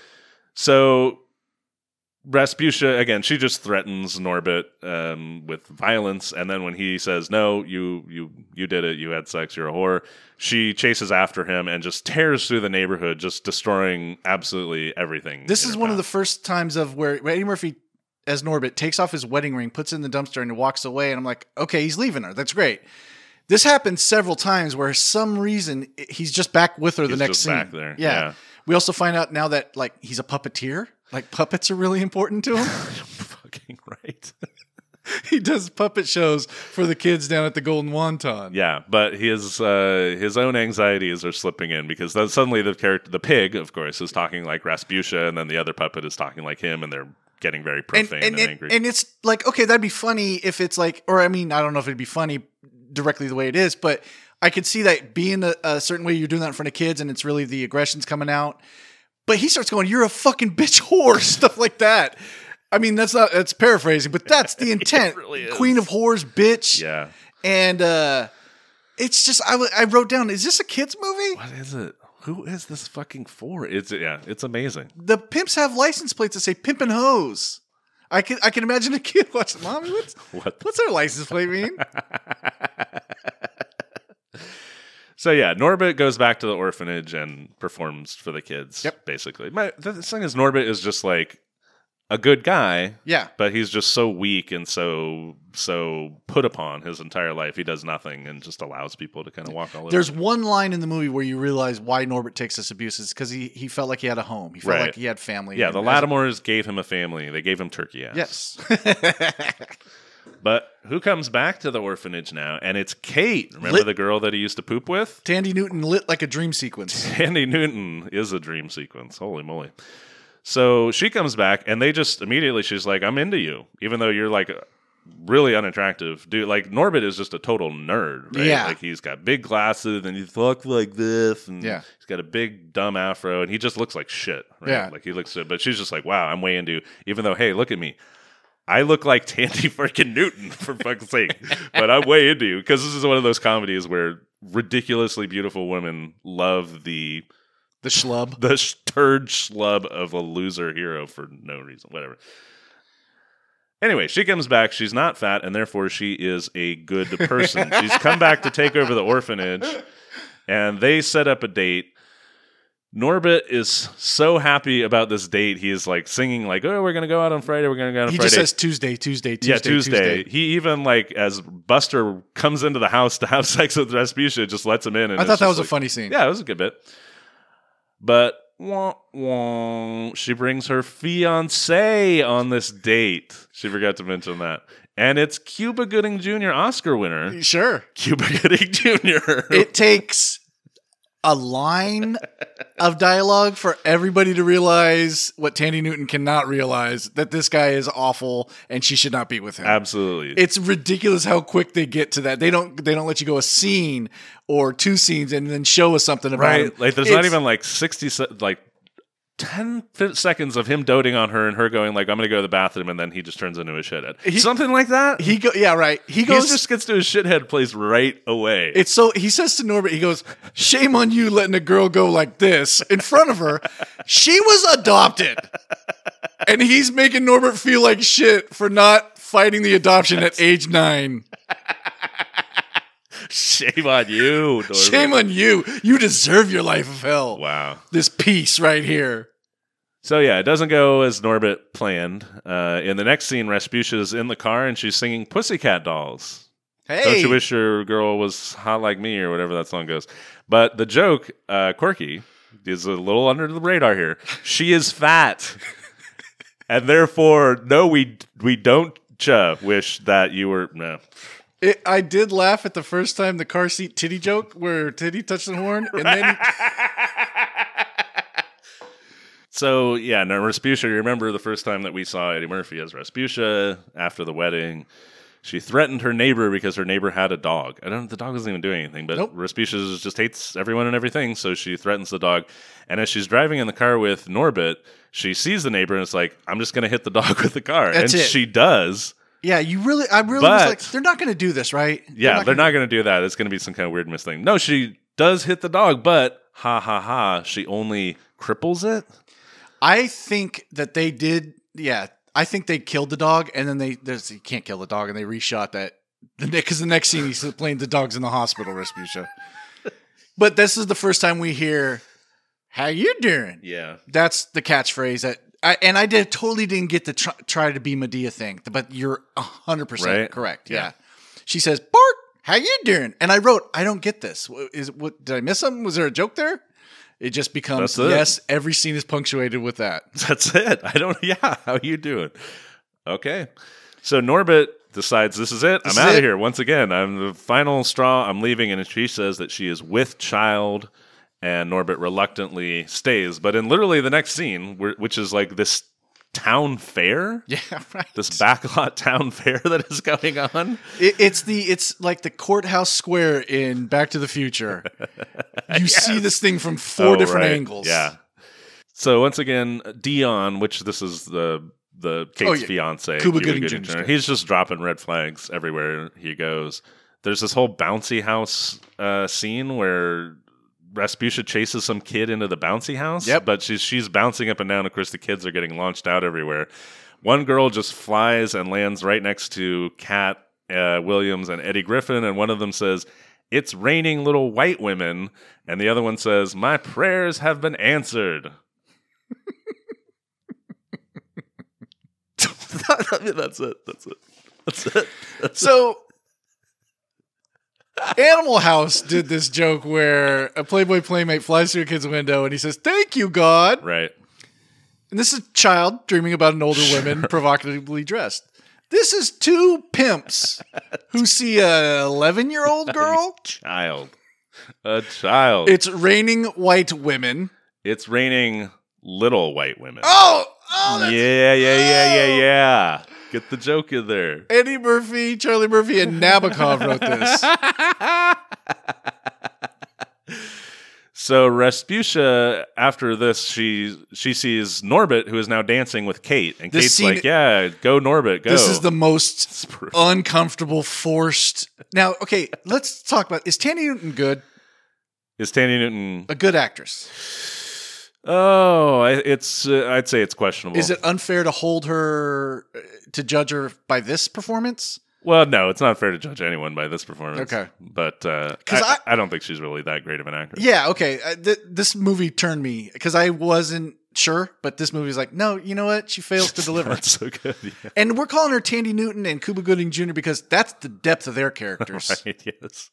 Speaker 4: So Rasputia, again, she just threatens Norbit um, with violence, and then when he says, no, you you you did it, you had sex, you're a whore, she chases after him and just tears through the neighborhood, just destroying absolutely everything.
Speaker 3: This
Speaker 4: in
Speaker 3: is
Speaker 4: her
Speaker 3: one of the
Speaker 4: path.
Speaker 3: first times of where Eddie Murphy, as Norbit, takes off his wedding ring, puts it in the dumpster, and walks away. And I'm like, okay, he's leaving her. That's great. This happens several times where some reason he's just back with her the
Speaker 4: He's
Speaker 3: next
Speaker 4: just
Speaker 3: scene.
Speaker 4: back there,
Speaker 3: Yeah.
Speaker 4: yeah.
Speaker 3: We also find out now that like he's a puppeteer. Like puppets are really important to him.
Speaker 4: Fucking right.
Speaker 3: He does puppet shows for the kids down at the Golden Wonton.
Speaker 4: Yeah, but his uh, his own anxieties are slipping in because then suddenly the character, the pig, of course, is talking like Rasputia, and then the other puppet is talking like him, and they're getting very
Speaker 3: And,
Speaker 4: profane and,
Speaker 3: and, and,
Speaker 4: angry.
Speaker 3: and it's like, okay, that'd be funny if it's like, or I mean, I don't know if it'd be funny directly the way it is, but I could see that being a, a certain way you're doing that in front of kids and it's really the aggression's coming out. But he starts going, you're a fucking bitch whore, stuff like that. I mean, that's not, that's paraphrasing, but that's the intent.
Speaker 4: really is.
Speaker 3: Queen of whores, bitch.
Speaker 4: yeah.
Speaker 3: And uh, it's just, I, w- I wrote down, is this a kid's movie?
Speaker 4: What is it? Who is this fucking for? It's yeah, it's amazing.
Speaker 3: The pimps have license plates that say pimp and hose. I can I can imagine a kid watching, Mommy, what's,
Speaker 4: What?
Speaker 3: what's their license plate mean?
Speaker 4: So yeah, Norbit goes back to the orphanage and performs for the kids.
Speaker 3: Yep.
Speaker 4: Basically, my the thing is, Norbit is just like a good guy,
Speaker 3: Yeah.
Speaker 4: but he's just so weak and so so put upon his entire life. He does nothing and just allows people to kind of walk all over.
Speaker 3: There's
Speaker 4: him.
Speaker 3: one line in the movie where you realize why Norbit takes this abuse is because he, he felt like he had a home. He felt
Speaker 4: Right.
Speaker 3: like he had family.
Speaker 4: Yeah,
Speaker 3: And
Speaker 4: the
Speaker 3: as-
Speaker 4: Lattimores gave him a family. They gave him turkey ass.
Speaker 3: Yes.
Speaker 4: But who comes back to the orphanage now? And it's Kate. Remember
Speaker 3: Lit-
Speaker 4: the girl that he used to poop with?
Speaker 3: Tandy Newton lit like a dream sequence.
Speaker 4: Andy Newton is a dream sequence. Holy moly. So she comes back and they just immediately, she's like, I'm into you. Even though you're like really unattractive. Dude, like Norbit is just a total nerd, right?
Speaker 3: Yeah.
Speaker 4: Like he's got big glasses and he talks like this. And
Speaker 3: Yeah.
Speaker 4: he's got a big dumb afro and he just looks like shit, right?
Speaker 3: Yeah.
Speaker 4: Like he looks good. But she's just like, wow, I'm way into you. Even though, hey, look at me. I look like Tandy freaking Newton, for fuck's sake. But I'm way into you. Because this is one of those comedies where ridiculously beautiful women love the
Speaker 3: The schlub.
Speaker 4: the sh- turd schlub of a loser hero for no reason, whatever. Anyway, she comes back. She's not fat, and therefore she is a good person. She's come back to take over the orphanage, and they set up a date. Norbit is so happy about this date. He is like singing, like, "Oh, we're gonna go out on Friday. We're gonna go out on
Speaker 3: He
Speaker 4: Friday."
Speaker 3: just says Tuesday, Tuesday, Tuesday,
Speaker 4: yeah, Tuesday. He even like as Buster comes into the house to have sex with Rasputia, just lets him in. And
Speaker 3: I
Speaker 4: it's
Speaker 3: thought that
Speaker 4: just
Speaker 3: was a
Speaker 4: like-
Speaker 3: funny scene.
Speaker 4: Yeah, it was a good bit. But wah, wah, she brings her fiance on this date. She forgot to mention that. And it's Cuba Gooding Junior Oscar winner.
Speaker 3: Sure.
Speaker 4: Cuba Gooding Junior
Speaker 3: It takes a line of dialogue for everybody to realize what Tandy Newton cannot realize, that this guy is awful and she should not be with him.
Speaker 4: Absolutely.
Speaker 3: It's ridiculous how quick they get to that. They don't they don't let you go a scene or two scenes and then show us something about
Speaker 4: right.
Speaker 3: him.
Speaker 4: Like there's
Speaker 3: It's-
Speaker 4: not even like sixty se- like ten fi- seconds of him doting on her and her going like, I'm going to go to the bathroom, and then he just turns into a shithead.
Speaker 3: He-
Speaker 4: Something like that.
Speaker 3: He go, yeah, right. He
Speaker 4: He
Speaker 3: goes.
Speaker 4: just gets to his shithead place right away.
Speaker 3: It's so he says to Norbert, he goes, "Shame on you letting a girl go like this in front of her. She was adopted." And he's making Norbert feel like shit for not fighting the adoption at age nine.
Speaker 4: Shame on you. Norbert.
Speaker 3: Shame on you. You deserve your life of hell.
Speaker 4: Wow.
Speaker 3: This piece right here.
Speaker 4: So yeah, it doesn't go as Norbert planned. Uh, in the next scene, Rasputia in the car and she's singing Pussycat Dolls.
Speaker 3: Hey.
Speaker 4: Don't you wish your girl was hot like me, or whatever that song goes. But the joke, uh, quirky, is a little under the radar here. She is fat. And therefore, no, we we don't uh, wish that you were... No.
Speaker 3: It, I did laugh at the first time the car seat titty joke where titty touched the horn. And then he,
Speaker 4: So, yeah, no, Rasputia, you remember the first time that we saw Eddie Murphy as Rasputia after the wedding. She threatened her neighbor because her neighbor had a dog. I don't. The dog wasn't even doing anything, but
Speaker 3: Nope.
Speaker 4: Rasputia just hates everyone and everything, so she threatens the dog. And as she's driving in the car with Norbit, she sees the neighbor and it's like, I'm just going to hit the dog with the car.
Speaker 3: That's
Speaker 4: and
Speaker 3: it.
Speaker 4: she does.
Speaker 3: yeah, you really, I really
Speaker 4: But-
Speaker 3: was like, they're not going to do this, right?
Speaker 4: Yeah, they're
Speaker 3: gonna-
Speaker 4: not going to do that. It's going to be some kind of weird miss thing. No, she does hit the dog, but ha ha ha, she only cripples it.
Speaker 3: I think that they did. Yeah, I think they killed the dog, and then they there's you can't kill the dog, and they reshot that because the next scene he's playing the dog's in the hospital, Rasputia. But this is the first time we hear, "How you doing?"
Speaker 4: Yeah.
Speaker 3: That's the catchphrase that. I, and I did totally didn't get the try, try to be Medea thing, but you're a hundred percent
Speaker 4: Right?
Speaker 3: correct.
Speaker 4: Yeah.
Speaker 3: Yeah. She says, "Bart, how you doing?" And I wrote, "I don't get this. What- Is what? Did I miss something? Was there a joke there?" It just becomes
Speaker 4: That's it.
Speaker 3: yes. Every scene is punctuated with that.
Speaker 4: That's it. I don't. Yeah. How you doing? Okay. So Norbit decides this is it.
Speaker 3: This
Speaker 4: I'm
Speaker 3: is
Speaker 4: out of
Speaker 3: it.
Speaker 4: here. Once again, I'm the final straw. I'm leaving, and she says that she is with child, and Norbit reluctantly stays. But in literally the next scene, where- which is like this town fair,
Speaker 3: Yeah, right.
Speaker 4: this backlot town fair that is going on.
Speaker 3: It, it's the it's like the courthouse square in Back to the Future. You see this thing from four
Speaker 4: Oh,
Speaker 3: different
Speaker 4: right.
Speaker 3: angles.
Speaker 4: Yeah. So once again, Dion, which this is the the Kate's
Speaker 3: Oh, yeah.
Speaker 4: fiance,
Speaker 3: Cuba Gooding Junior
Speaker 4: He's just dropping red flags everywhere he goes. There's this whole bouncy house uh, scene where Rasputia chases some kid into the bouncy house.
Speaker 3: Yep.
Speaker 4: But she's she's bouncing up and down. Of course, the kids are getting launched out everywhere. One girl just flies and lands right next to Kat uh, Williams and Eddie Griffin, and one of them says, "It's raining little white women," and the other one says, "My prayers have been answered." That's it. That's it. That's it. That's
Speaker 3: So Animal House did this joke where a Playboy Playmate flies through a kid's window and he says, "Thank you, God."
Speaker 4: right.
Speaker 3: And this is a child dreaming about an older woman provocatively dressed. This is two pimps who see a eleven-year-old girl.
Speaker 4: Child. A child.
Speaker 3: It's raining white women.
Speaker 4: It's raining little white women.
Speaker 3: Oh, oh, that's
Speaker 4: yeah, yeah, yeah, yeah,
Speaker 3: Oh.
Speaker 4: yeah. Get the joke in there.
Speaker 3: Eddie Murphy, Charlie Murphy, and Nabokov wrote this.
Speaker 4: So Rasputia, after this, she she sees Norbit, who is now dancing with Kate, and
Speaker 3: This
Speaker 4: Kate's
Speaker 3: scene-
Speaker 4: like, "Yeah, go Norbit, go."
Speaker 3: This is the most
Speaker 4: It's brutal.
Speaker 3: uncomfortable, forced. Now, okay, let's talk about, is Tandy Newton good?
Speaker 4: Is Tandy Newton?
Speaker 3: A good actress?
Speaker 4: Oh, I- it's uh, I'd say it's questionable.
Speaker 3: Is it unfair to hold her, uh, to judge her by this performance?
Speaker 4: Well, no, it's not fair to judge anyone by this performance.
Speaker 3: Okay.
Speaker 4: but uh,
Speaker 3: 'Cause
Speaker 4: I,
Speaker 3: I-
Speaker 4: I don't think she's really that great of an actress.
Speaker 3: Yeah, okay. Uh, th- this movie turned me, because I wasn't sure, but this movie's like, no, you know what? She fails to deliver.
Speaker 4: That's so good. Yeah.
Speaker 3: And we're calling her Tandy Newton and Cuba Gooding Junior because that's the depth of their characters.
Speaker 4: Right, yes.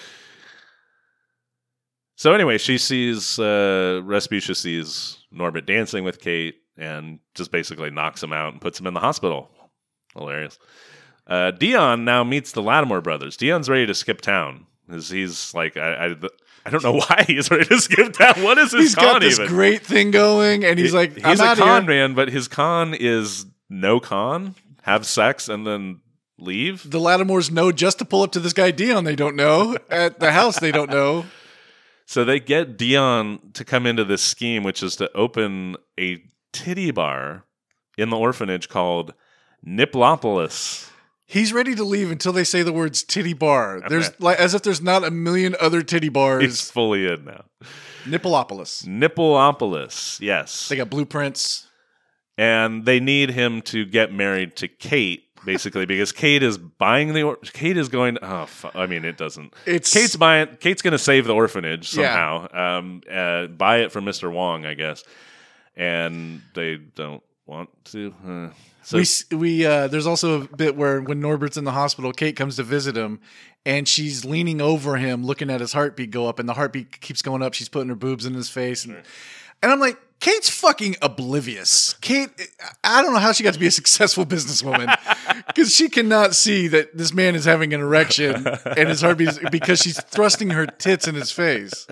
Speaker 4: So anyway, she sees uh, Rasputia sees Norbit dancing with Kate and just basically knocks him out and puts him in the hospital. Hilarious. Uh, Dion now meets the Lattimore brothers. Dion's ready to skip town. He's, he's like, I, I, I don't know why he's ready to skip town. What is his
Speaker 3: He's
Speaker 4: con
Speaker 3: got this
Speaker 4: even?
Speaker 3: great thing going, and he's
Speaker 4: He-
Speaker 3: like,
Speaker 4: he's
Speaker 3: I'm
Speaker 4: a
Speaker 3: out
Speaker 4: con
Speaker 3: here.
Speaker 4: man, but his con is no con. Have sex and then leave.
Speaker 3: The Lattimores know just to pull up to this guy Dion they don't know at the house they don't know.
Speaker 4: So they get Dion to come into this scheme, which is to open a titty bar in the orphanage called Nipplopolis.
Speaker 3: He's ready to leave until they say the words titty bar. There's like as if there's not a million other titty bars.
Speaker 4: He's fully in now.
Speaker 3: Nipplopolis.
Speaker 4: Nipplopolis, yes.
Speaker 3: They got blueprints.
Speaker 4: And they need him to get married to Kate, basically, because Kate is buying the. Or- Kate is going. To, oh, fu- I mean, it doesn't.
Speaker 3: It's
Speaker 4: Kate's buying. Kate's going to save the orphanage somehow. Yeah. Um, uh, buy it from Mister Wong, I guess. And they don't want to. Uh, so
Speaker 3: we we uh, there's also a bit where when Norbert's in the hospital, Kate comes to visit him, and she's leaning over him, looking at his heartbeat go up, and the heartbeat keeps going up. She's putting her boobs in his face, and, and I'm like, Kate's fucking oblivious. Kate, I don't know how she got to be a successful businesswoman because she cannot see that this man is having an erection and his heartbeat is because she's thrusting her tits in his face.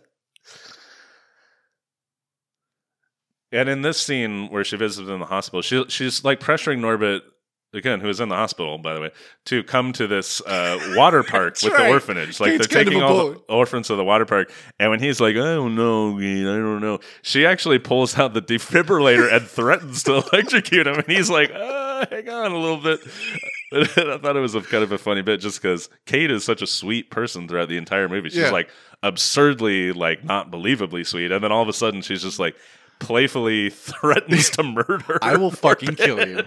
Speaker 4: And in this scene where she visits in the hospital, she she's like pressuring Norbit, again, who is in the hospital, by the way, to come to this uh, water park with
Speaker 3: right.
Speaker 4: the orphanage. Like
Speaker 3: Kate's
Speaker 4: they're taking all
Speaker 3: bullet.
Speaker 4: the orphans to the water park. And when he's like, I don't know, I don't know, she actually pulls out the defibrillator and threatens to electrocute him. And he's like, ah, hang on a little bit. I thought it was a kind of a funny bit just because Kate is such a sweet person throughout the entire movie. She's
Speaker 3: yeah.
Speaker 4: like absurdly, like not believably sweet. And then all of a sudden she's just like, playfully threatens to murder.
Speaker 3: I will fucking kill you.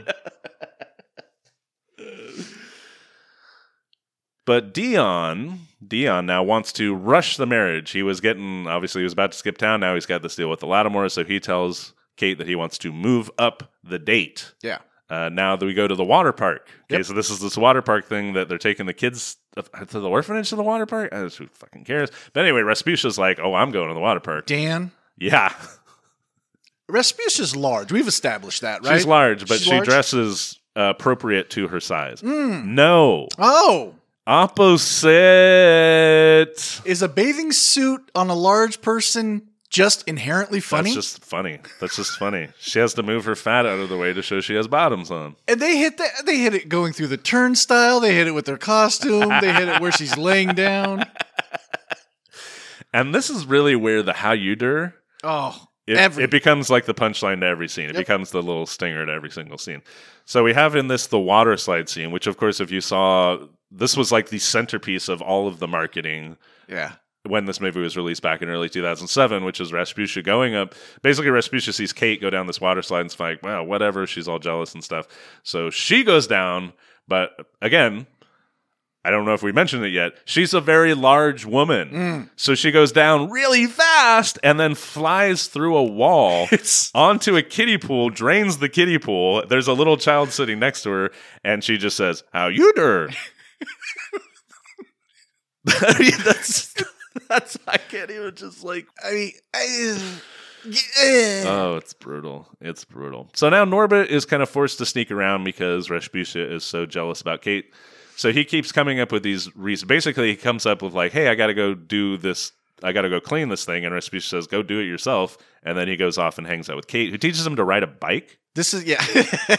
Speaker 4: But Dion, Dion now wants to rush the marriage. He was getting, obviously he was about to skip town. Now he's got this deal with the Lattimore. So he tells Kate that he wants to move up the date.
Speaker 3: Yeah.
Speaker 4: Uh, now that we go to the water park. Okay,
Speaker 3: yep.
Speaker 4: So this is this water park thing that they're taking the kids to the orphanage to the water park. Uh, who fucking cares? But anyway, Rasputin's like, oh, I'm going to the water park.
Speaker 3: Dan?
Speaker 4: Yeah.
Speaker 3: Rasputin's large. We've established that, right?
Speaker 4: She's large, but
Speaker 3: She's
Speaker 4: she
Speaker 3: large?
Speaker 4: dresses uh, appropriate to her size.
Speaker 3: Mm.
Speaker 4: No.
Speaker 3: Oh.
Speaker 4: Opposite.
Speaker 3: Is a bathing suit on a large person just inherently funny?
Speaker 4: That's just funny. That's just funny. She has to move her fat out of the way to show she has bottoms on.
Speaker 3: And they hit that. They hit it going through the turnstile. They hit it with their costume. They hit it where she's laying down.
Speaker 4: And this is really where the how you do.
Speaker 3: Oh.
Speaker 4: It,
Speaker 3: Every.
Speaker 4: it becomes like the punchline to every scene. It
Speaker 3: Yep.
Speaker 4: becomes the little stinger to every single scene. So we have in this the water slide scene, which of course, if you saw, this was like the centerpiece of all of the marketing
Speaker 3: Yeah.
Speaker 4: when this movie was released back in early two thousand seven, which is Rasputia going up. Basically, Rasputia sees Kate go down this water slide and it's like, well, whatever. She's all jealous and stuff. So she goes down, but again, I don't know if we mentioned it yet. She's a very large woman.
Speaker 3: Mm.
Speaker 4: So she goes down really fast and then flies through a wall
Speaker 3: It's
Speaker 4: onto a kiddie pool, drains the kiddie pool. There's a little child sitting next to her, and she just says, how you der? I mean, that's, that's, I can't even just like,
Speaker 3: I mean, I, yeah.
Speaker 4: oh, it's brutal. It's brutal. So now Norbit is kind of forced to sneak around because Rasputia is so jealous about Kate. So he keeps coming up with these reasons. Basically, he comes up with like, hey, I got to go do this. I got to go clean this thing. And Rasputia says, go do it yourself. And then he goes off and hangs out with Kate, who teaches him to ride a bike.
Speaker 3: This is, yeah.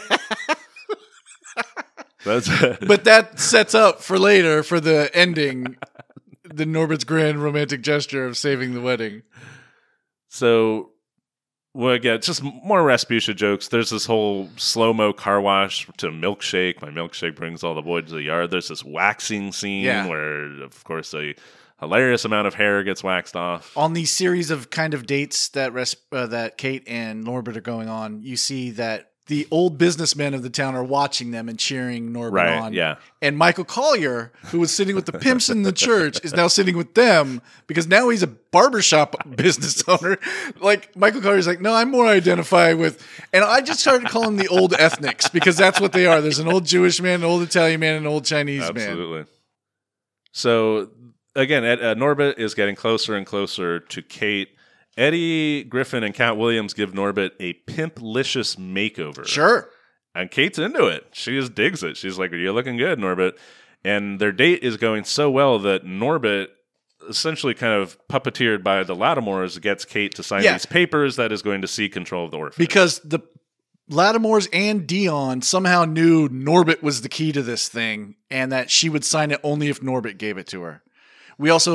Speaker 4: That's
Speaker 3: But that sets up for later, for the ending, the Norbert's grand romantic gesture of saving the wedding.
Speaker 4: So, well, again, it's just more Rasputia jokes. There's this whole slow-mo car wash to milkshake. My milkshake brings all the boys to the yard. There's this waxing scene
Speaker 3: Yeah.
Speaker 4: where, of course, a hilarious amount of hair gets waxed off.
Speaker 3: On these series of kind of dates that res- uh, that Kate and Norbert are going on, you see that the old businessmen of the town are watching them and cheering Norbert
Speaker 4: Right,
Speaker 3: on.
Speaker 4: yeah.
Speaker 3: And Michael Collier, who was sitting with the pimps in the church, is now sitting with them because now he's a barbershop business owner. Like, Michael Collier's like, no, I'm more identified with... And I just started calling them the old ethnics because that's what they are. There's an old Jewish man, an old Italian man, and an old Chinese man.
Speaker 4: Absolutely. So, again, Ed, uh, Norbit is getting closer and closer to Kate. Eddie Griffin and Cat Williams give Norbit a pimp-licious makeover.
Speaker 3: Sure.
Speaker 4: And Kate's into it. She just digs it. She's like, you're looking good, Norbit. And their date is going so well that Norbit, essentially kind of puppeteered by the Lattimores, gets Kate to sign
Speaker 3: Yeah.
Speaker 4: these papers that is going to see control of the orphanage.
Speaker 3: Because the Lattimores and Dion somehow knew Norbit was the key to this thing and that she would sign it only if Norbit gave it to her. We also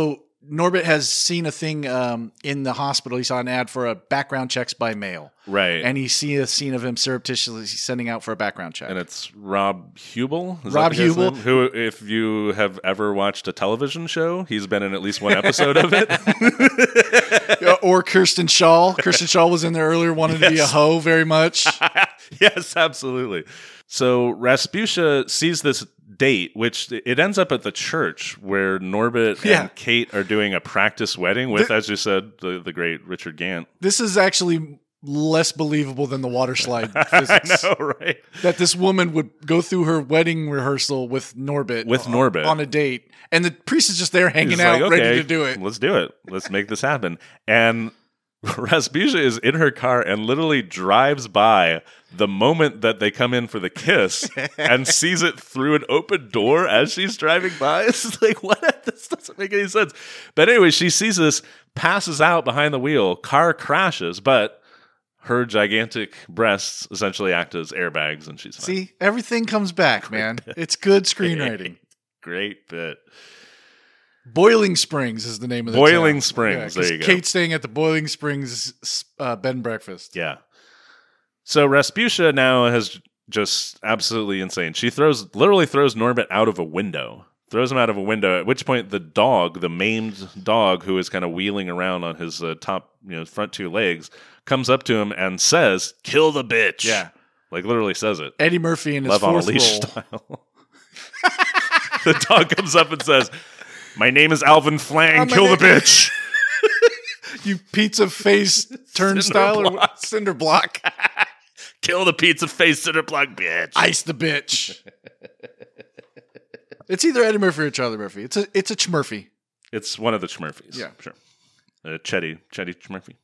Speaker 3: Norbit has seen a thing um, in the hospital. He saw an ad for a background checks by mail.
Speaker 4: Right.
Speaker 3: And he see a scene of him surreptitiously sending out for a background check.
Speaker 4: And it's Rob Hubel. Is
Speaker 3: Rob
Speaker 4: that the guy's
Speaker 3: Hubel.
Speaker 4: name? Who, if you have ever watched a television show, he's been in at least one episode of it.
Speaker 3: Yeah, or Kirsten Shaw. Kirsten Shaw was in there earlier, wanted to be a
Speaker 4: Yes.
Speaker 3: hoe very much.
Speaker 4: Yes, absolutely. So Rasputia sees this date, which it ends up at the church where Norbit
Speaker 3: Yeah.
Speaker 4: and Kate are doing a practice wedding with, as you said, the, the great Richard Gant.
Speaker 3: This is actually less believable than the water slide
Speaker 4: I
Speaker 3: physics.
Speaker 4: know, right?
Speaker 3: That this woman would go through her wedding rehearsal with Norbit.
Speaker 4: With
Speaker 3: on-
Speaker 4: Norbit.
Speaker 3: On a date. And the priest is just there hanging
Speaker 4: He's
Speaker 3: out,
Speaker 4: like,
Speaker 3: ready
Speaker 4: okay,
Speaker 3: to do it.
Speaker 4: Let's do it. Let's make this happen. And Rasputia is in her car and literally drives by the moment that they come in for the kiss and sees it through an open door as she's driving by. It's just like, what? This doesn't make any sense. But anyway, she sees this, passes out behind the wheel, car crashes, but her gigantic breasts essentially act as airbags and she's fine.
Speaker 3: See, everything comes back, man. It's good screenwriting.
Speaker 4: Great bit.
Speaker 3: Boiling Springs is the name of the
Speaker 4: Boiling
Speaker 3: town.
Speaker 4: Springs,
Speaker 3: Yeah, 'cause
Speaker 4: there you go.
Speaker 3: Kate's staying at the Boiling Springs uh, bed and breakfast.
Speaker 4: Yeah. So Rasputia now has just absolutely insane. She throws, literally throws Norbit out of a window. Throws him out of a window, at which point the dog, the maimed dog who is kind of wheeling around on his uh, top, you know, front two legs, comes up to him and says, "Kill the bitch."
Speaker 3: Yeah.
Speaker 4: Like literally says it.
Speaker 3: Eddie Murphy in his
Speaker 4: Love on a
Speaker 3: fourth
Speaker 4: leash
Speaker 3: role.
Speaker 4: style. The dog comes up and says, "My name is Alvin Flang.
Speaker 3: Oh, my
Speaker 4: Kill the
Speaker 3: name-
Speaker 4: bitch."
Speaker 3: You pizza face turnstile or
Speaker 4: block.
Speaker 3: what? Cinder block.
Speaker 4: Kill the pizza face cinder block bitch.
Speaker 3: Ice the bitch. It's either Eddie Murphy or Charlie Murphy. It's a it's a Chmurphy.
Speaker 4: It's one of the Chmurphys.
Speaker 3: Yeah.
Speaker 4: Sure. Uh, Chetty. Chetty Chmurphy.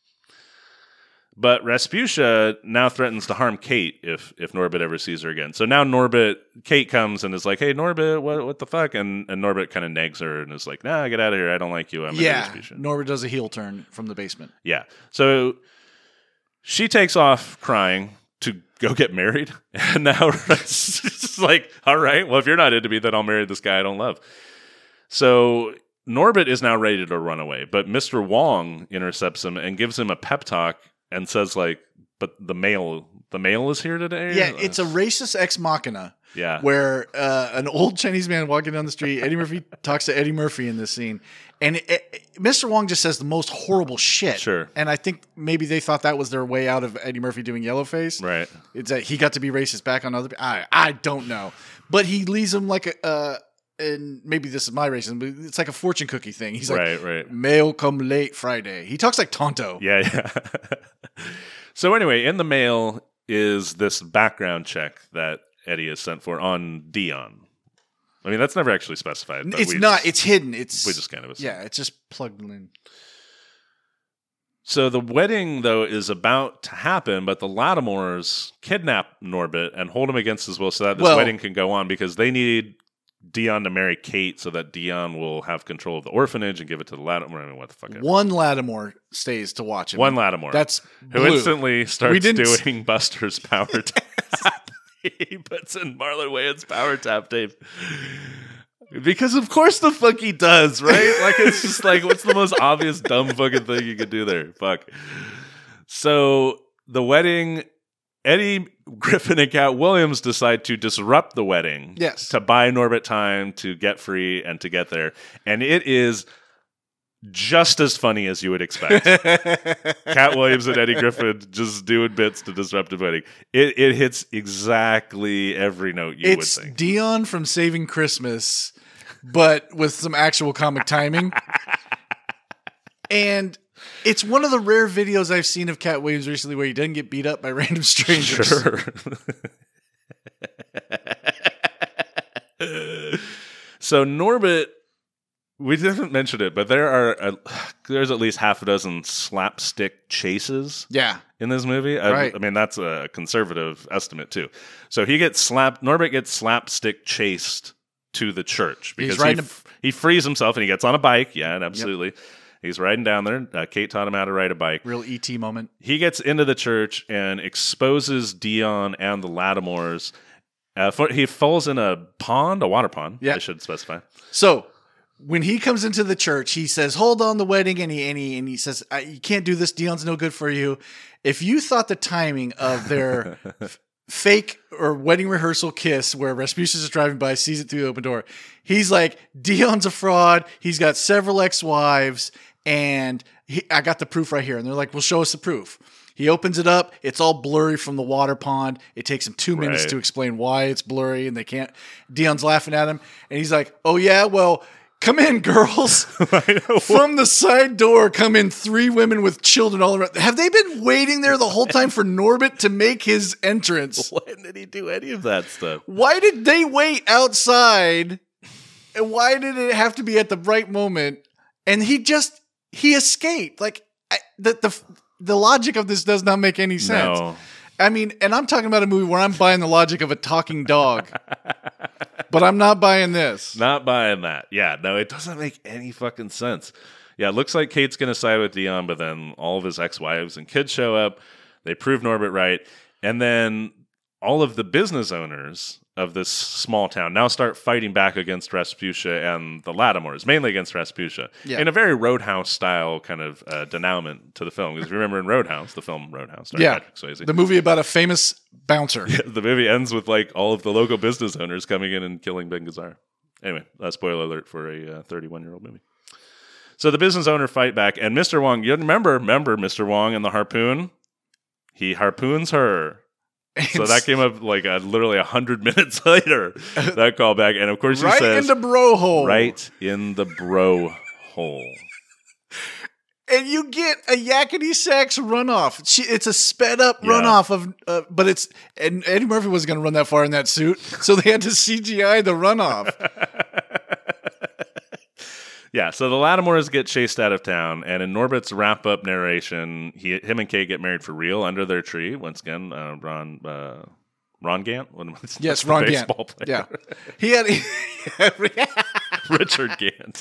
Speaker 4: But Rasputia now threatens to harm Kate if if Norbit ever sees her again. So now Norbit, Kate comes and is like, "Hey, Norbit, what what the fuck?" And and Norbit kind of nags her and is like, "Nah, get out of here. I don't like you. I'm a
Speaker 3: Yeah.
Speaker 4: Rasputia."
Speaker 3: Norbert does a heel turn from the basement.
Speaker 4: Yeah. So she takes off crying to go get married. And now it's just like, all right, well, if you're not into me, then I'll marry this guy I don't love. So Norbit is now ready to run away, but Mister Wong intercepts him and gives him a pep talk and says, like, but the mail, the mail is here today?
Speaker 3: Yeah, it's a racist ex machina.
Speaker 4: Yeah.
Speaker 3: Where uh, an old Chinese man walking down the street, Eddie Murphy talks to Eddie Murphy in this scene, and it, it, Mister Wong just says the most horrible shit.
Speaker 4: Sure.
Speaker 3: And I think maybe they thought that was their way out of Eddie Murphy doing Yellowface.
Speaker 4: Right.
Speaker 3: It's that he got to be racist back on other. I I don't know, but he leaves him like a. Uh, and maybe this is my racism, but it's like a fortune cookie thing. He's like,
Speaker 4: Right, right.
Speaker 3: mail come late Friday. He talks like Tonto.
Speaker 4: Yeah, yeah. So anyway, in the mail is this background check that Eddie is sent for on Dion. I mean, that's never actually specified. But
Speaker 3: It's
Speaker 4: we
Speaker 3: not.
Speaker 4: just-
Speaker 3: It's hidden. It's
Speaker 4: we just kind of assume.
Speaker 3: yeah. It's just plugged in.
Speaker 4: So the wedding, though, is about to happen, but the Lattimores kidnap Norbit and hold him against his will so that this
Speaker 3: Well-
Speaker 4: wedding can go on because they need Dion to marry Kate so that Dion will have control of the orphanage and give it to the Lattimore. I mean, what the fuck ever.
Speaker 3: One Lattimore stays to watch him.
Speaker 4: One Lattimore.
Speaker 3: That's
Speaker 4: who
Speaker 3: blue.
Speaker 4: instantly starts
Speaker 3: didn't s-
Speaker 4: doing Buster's power tap. He puts in Marlon Wayans' power tap tape. Because of course the fuck he does, right? Like it's just like what's the most obvious dumb fucking thing you could do there? Fuck. So the wedding, Eddie Griffin and Cat Williams decide to disrupt the wedding.
Speaker 3: Yes.
Speaker 4: To buy Norbit time to get free and to get there. And it is just as funny as you would expect. Cat Williams and Eddie Griffin just doing bits to disrupt a wedding. It it hits exactly every note you
Speaker 3: It's
Speaker 4: would think.
Speaker 3: Dion from Saving Christmas, but with some actual comic timing. And it's one of the rare videos I've seen of Cat Williams recently where he doesn't get beat up by random strangers.
Speaker 4: Sure. So Norbit, we didn't mention it, but there are a, there's at least half a dozen slapstick chases
Speaker 3: Yeah.
Speaker 4: in this movie. I,
Speaker 3: Right.
Speaker 4: I mean, that's a conservative estimate too. So he gets slapped. Norbit gets slapstick chased to the church because he,
Speaker 3: riding a-
Speaker 4: f- he frees himself and he gets on a bike. Yeah, and absolutely. He's riding down there. Uh, Kate taught him how to ride a bike.
Speaker 3: Real E T moment.
Speaker 4: He gets into the church and exposes Dion and the Lattimores. Uh, for, he falls in a pond, a water pond,
Speaker 3: Yeah.
Speaker 4: I should specify.
Speaker 3: So when he comes into the church, he says, "Hold on the wedding," and he and he, and he says, I, "You can't do this. Dion's no good for you." If you thought the timing of their f- fake or wedding rehearsal kiss, where Rasputin's just driving by, sees it through the open door, he's like, "Dion's a fraud. He's got several ex-wives, and he, I got the proof right here." And they're like, "Well, show us the proof." He opens it up. It's all blurry from the water pond. It takes him two minutes
Speaker 4: Right.
Speaker 3: to explain why it's blurry, and they can't. Dion's laughing at him, and he's like, "Oh yeah, well, come in, girls." From the side door come in three women with children all around. Have they been waiting there the whole time for Norbit to make his entrance?
Speaker 4: When did he do any of that stuff?
Speaker 3: Why did they wait outside? And why did it have to be at the right moment? And he just he escaped. Like I, the the the logic of this does not make any sense.
Speaker 4: No.
Speaker 3: I mean, and I'm talking about a movie where I'm buying the logic of a talking dog, but I'm not buying this.
Speaker 4: Not buying that. Yeah, no, it doesn't make any fucking sense. Yeah, it looks like Kate's going to side with Dion, but then all of his ex-wives and kids show up. They prove Norbit right. And then all of the business owners of this small town now start fighting back against Rasputia and the Lattimores, mainly against Rasputia,
Speaker 3: Yeah.
Speaker 4: in a very Roadhouse-style kind of uh, denouement to the film. Because remember in Roadhouse, the film Roadhouse, starring
Speaker 3: Yeah,
Speaker 4: Patrick Swayze.
Speaker 3: the movie about a famous bouncer.
Speaker 4: The movie ends with like all of the local business owners coming in and killing Ben Gazzara. Anyway, uh, spoiler alert for a thirty-one-year-old movie. So the business owner fight back, and Mister Wong, you remember, remember Mister Wong and the harpoon? He harpoons her. So that came up like uh, literally a hundred minutes later. That callback, and of course he
Speaker 3: right
Speaker 4: says,
Speaker 3: in the bro hole.
Speaker 4: "Right in the bro hole."
Speaker 3: And you get a yakety sax runoff. She, it's a sped up
Speaker 4: Yeah.
Speaker 3: runoff of, uh, but it's and Eddie Murphy wasn't going to run that far in that suit, so they had to C G I the runoff.
Speaker 4: Yeah, so the Lattimores get chased out of town, and in Norbit's wrap-up narration, he, him and Kate get married for real under their tree. Once again, uh, Ron uh, Ron Gant? What am I-
Speaker 3: Yes,
Speaker 4: the
Speaker 3: Ron
Speaker 4: baseball
Speaker 3: Gant.
Speaker 4: player.
Speaker 3: Yeah, he had. He had
Speaker 4: Richard Gant.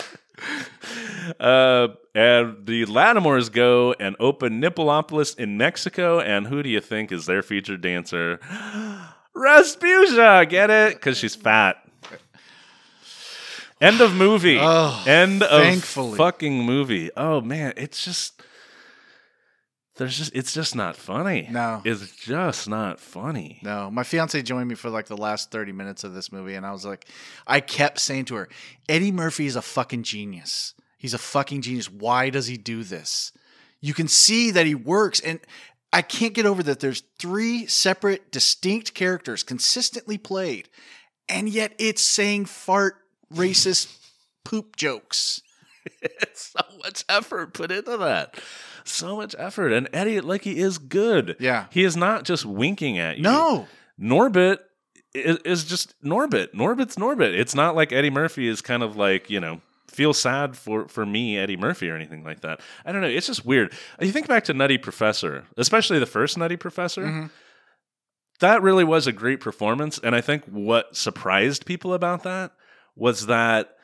Speaker 4: uh, and the Lattimores go and open Nippolopolis in Mexico, and who do you think is their featured dancer? Rasputia, get it? Because she's fat. End of movie.
Speaker 3: Oh,
Speaker 4: End of
Speaker 3: thankfully.
Speaker 4: fucking movie. Oh man, it's just there's just it's just not funny.
Speaker 3: No.
Speaker 4: It's just not funny.
Speaker 3: No, my fiance joined me for like the last thirty minutes of this movie, and I was like, I kept saying to her, Eddie Murphy is a fucking genius. He's a fucking genius. Why does he do this? You can see that he works, and I can't get over that there's three separate, distinct characters consistently played, and yet it's saying fart, racist poop jokes.
Speaker 4: It's so much effort put into that. So much effort. And Eddie, like, he is good.
Speaker 3: Yeah.
Speaker 4: He is not just winking at you.
Speaker 3: No.
Speaker 4: Norbit is, is just Norbit. Norbit's Norbit. It's not like Eddie Murphy is kind of like, you know, feel sad for, for me, Eddie Murphy, or anything like that. I don't know. It's just weird. You think back to Nutty Professor, especially the first Nutty Professor.
Speaker 3: Mm-hmm.
Speaker 4: That really was a great performance. And I think what surprised people about that was that,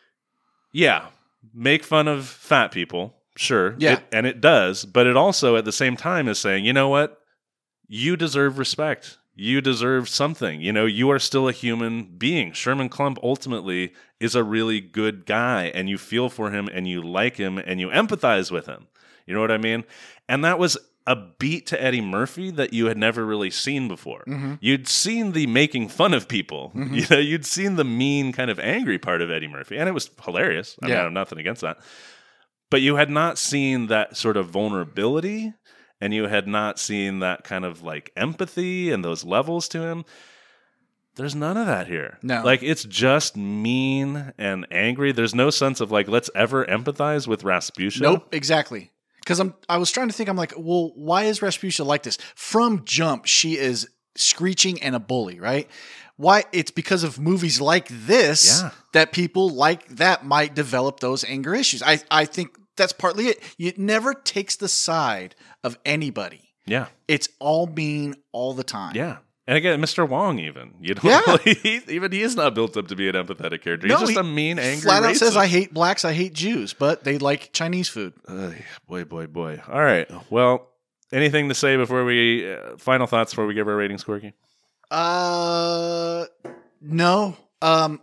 Speaker 4: yeah, make fun of fat people. Sure.
Speaker 3: Yeah.
Speaker 4: It, and it does. But it also, at the same time, is saying, you know what? You deserve respect. You deserve something. You know, you are still a human being. Sherman Klump ultimately is a really good guy, and you feel for him, and you like him, and you empathize with him. You know what I mean? And that was a beat to Eddie Murphy that you had never really seen before.
Speaker 3: Mm-hmm.
Speaker 4: You'd seen the making fun of people.
Speaker 3: Mm-hmm.
Speaker 4: You know, you'd seen the mean, kind of angry part of Eddie Murphy, and it was hilarious. I mean,
Speaker 3: Yeah.
Speaker 4: I have nothing against that. But you had not seen that sort of vulnerability, and you had not seen that kind of like empathy and those levels to him. There's none of that here.
Speaker 3: No.
Speaker 4: Like, it's just mean and angry. There's no sense of like, let's ever empathize with Rasputia.
Speaker 3: Nope, exactly. Because I'm, I was trying to think. I'm like, well, why is Rasputia like this? From jump, she is screeching and a bully, right? Why? It's because of movies like this
Speaker 4: Yeah.
Speaker 3: that people like that might develop those anger issues. I, I think that's partly it. It never takes the side of anybody.
Speaker 4: Yeah.
Speaker 3: It's all mean all the time.
Speaker 4: Yeah. And again, Mister Wong, even you know,
Speaker 3: Yeah.
Speaker 4: he, even he is not built up to be an empathetic character. He's
Speaker 3: No,
Speaker 4: just
Speaker 3: he
Speaker 4: a mean, angry.
Speaker 3: Flat out
Speaker 4: racist.
Speaker 3: says, "I hate blacks, I hate Jews, but they like Chinese food."
Speaker 4: Ugh, boy, boy, boy. All right. Well, anything to say before we uh, final thoughts before we give our ratings, Corky?
Speaker 3: Uh, no. Um,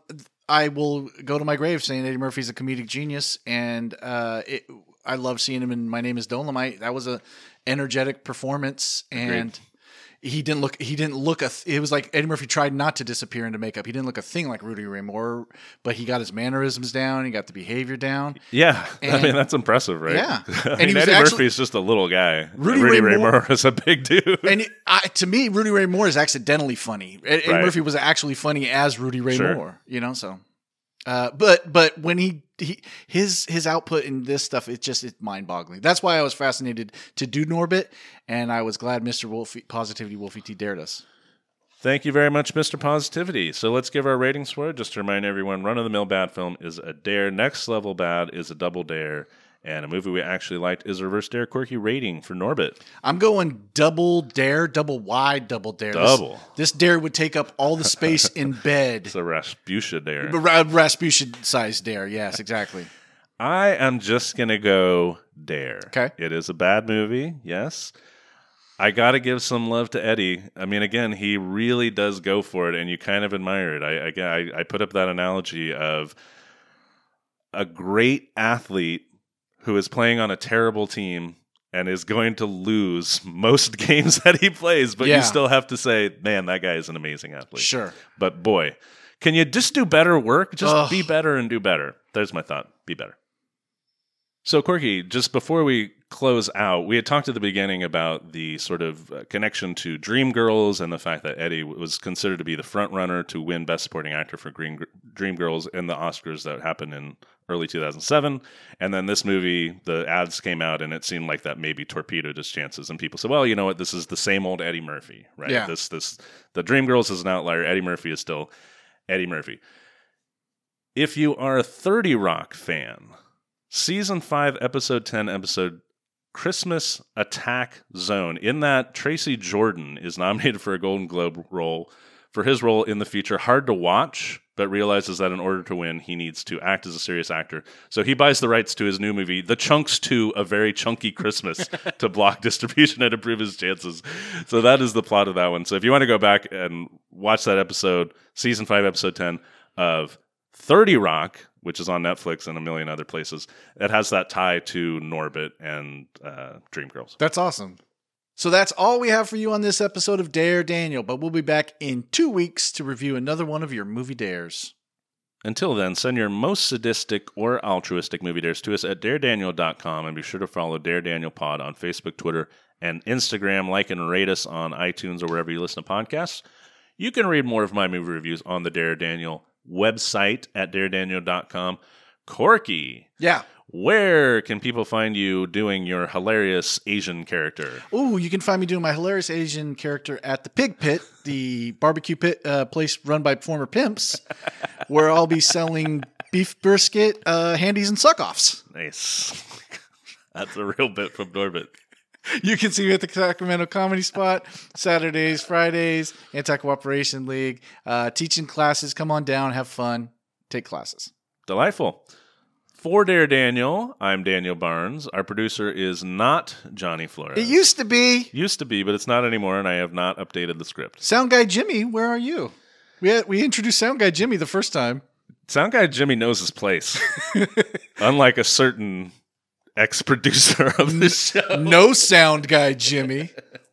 Speaker 3: I will go to my grave saying Eddie Murphy's a comedic genius, and uh, it, I love seeing him in My Name Is Dolomite. That was a energetic performance, and
Speaker 4: Agreed.
Speaker 3: he didn't look. He didn't look a. Th- it was like Eddie Murphy tried not to disappear into makeup. He didn't look a thing like Rudy Ray Moore, but he got his mannerisms down. He got the behavior down.
Speaker 4: Yeah, I
Speaker 3: And-
Speaker 4: mean that's impressive, right?
Speaker 3: Yeah.
Speaker 4: I
Speaker 3: And
Speaker 4: mean,
Speaker 3: he was
Speaker 4: Eddie
Speaker 3: actually-
Speaker 4: Murphy is just a little guy.
Speaker 3: Rudy
Speaker 4: Rudy
Speaker 3: Ray
Speaker 4: Ray
Speaker 3: Moore-
Speaker 4: Moore is a big dude.
Speaker 3: And it, I, to me, Rudy Ray Moore is accidentally funny. Ed, Eddie
Speaker 4: Right.
Speaker 3: Murphy was actually funny as Rudy Ray
Speaker 4: Sure.
Speaker 3: Moore, you know. So, uh, but but when he, he his his output in this stuff, it's just it's mind boggling. That's why I was fascinated to do Norbit, and I was glad Mister Wolfie, Positivity Wolfie T dared us.
Speaker 4: Thank you very much, Mister Positivity. So let's give our ratings for it. Just to remind everyone, Run of the Mill Bad Film is a dare. Next Level Bad is a double dare. And a movie we actually liked is a Reverse Dare Quirky rating for Norbit.
Speaker 3: I'm going double dare, double wide, double dare.
Speaker 4: Double.
Speaker 3: This, this dare would take up all the space in bed.
Speaker 4: It's a Rasputia dare.
Speaker 3: Ra- Rasputin size dare. Yes, exactly.
Speaker 4: I am just going to go dare.
Speaker 3: Okay.
Speaker 4: It is a bad movie, yes. I got to give some love to Eddie. I mean, again, he really does go for it, and you kind of admire it. I, again, I, I put up that analogy of a great athlete who is playing on a terrible team and is going to lose most games that he plays, but
Speaker 3: Yeah.
Speaker 4: you still have to say, man, that guy is an amazing athlete.
Speaker 3: Sure.
Speaker 4: But boy, can you just do better work? Just
Speaker 3: Ugh.
Speaker 4: be better and do better. There's my thought. Be better. So, Quirky, just before we close out, we had talked at the beginning about the sort of uh, connection to Dreamgirls and the fact that Eddie was considered to be the front runner to win Best Supporting Actor for Green, Dreamgirls in the Oscars that happened in early two thousand seven. And then this movie, the ads came out, and it seemed like that maybe torpedoed his chances. And people said, well, you know what? This is the same old Eddie Murphy, right?
Speaker 3: Yeah.
Speaker 4: This, this, the Dreamgirls is an outlier. Eddie Murphy is still Eddie Murphy. If you are a thirty Rock fan, Season five, Episode ten, Episode Christmas Attack Zone. In that, Tracy Jordan is nominated for a Golden Globe role for his role in the feature Hard to Watch, but realizes that in order to win, he needs to act as a serious actor. So he buys the rights to his new movie, The Chunks two, A Very Chunky Christmas, to block distribution and improve his chances. So that is the plot of that one. So if you want to go back and watch that episode, Season five, Episode ten of thirty Rock, which is on Netflix and a million other places, it has that tie to Norbit and uh, Dreamgirls.
Speaker 3: That's awesome. So that's all we have for you on this episode of Dare Daniel, but we'll be back in two weeks to review another one of your movie dares.
Speaker 4: Until then, send your most sadistic or altruistic movie dares to us at dare daniel dot com, and be sure to follow Dare Daniel Pod on Facebook, Twitter, and Instagram. Like and rate us on iTunes or wherever you listen to podcasts. You can read more of my movie reviews on the Dare Daniel website at dare daniel dot com. Corky,
Speaker 3: Yeah.
Speaker 4: where can people find you doing your hilarious Asian character?
Speaker 3: Ooh, you can find me doing my hilarious Asian character at the Pig Pit, the barbecue pit uh, place run by former pimps, where I'll be selling beef brisket, uh, handies, and suck-offs.
Speaker 4: Nice. That's a real bit from Norbit.
Speaker 3: You can see me at the Sacramento Comedy Spot, Saturdays, Fridays, Anti-Cooperation League, uh, teaching classes. Come on down, have fun, take classes.
Speaker 4: Delightful. For Dare Daniel, I'm Daniel Barnes. Our producer is not Johnny Flores.
Speaker 3: It used to be.
Speaker 4: Used to be, but it's not anymore, and I have not updated the script.
Speaker 3: Sound Guy Jimmy, where are you? We had, we introduced Sound Guy Jimmy the first time.
Speaker 4: Sound guy Jimmy knows his place. Unlike a certain ex-producer of this show.
Speaker 3: No Sound Guy Jimmy.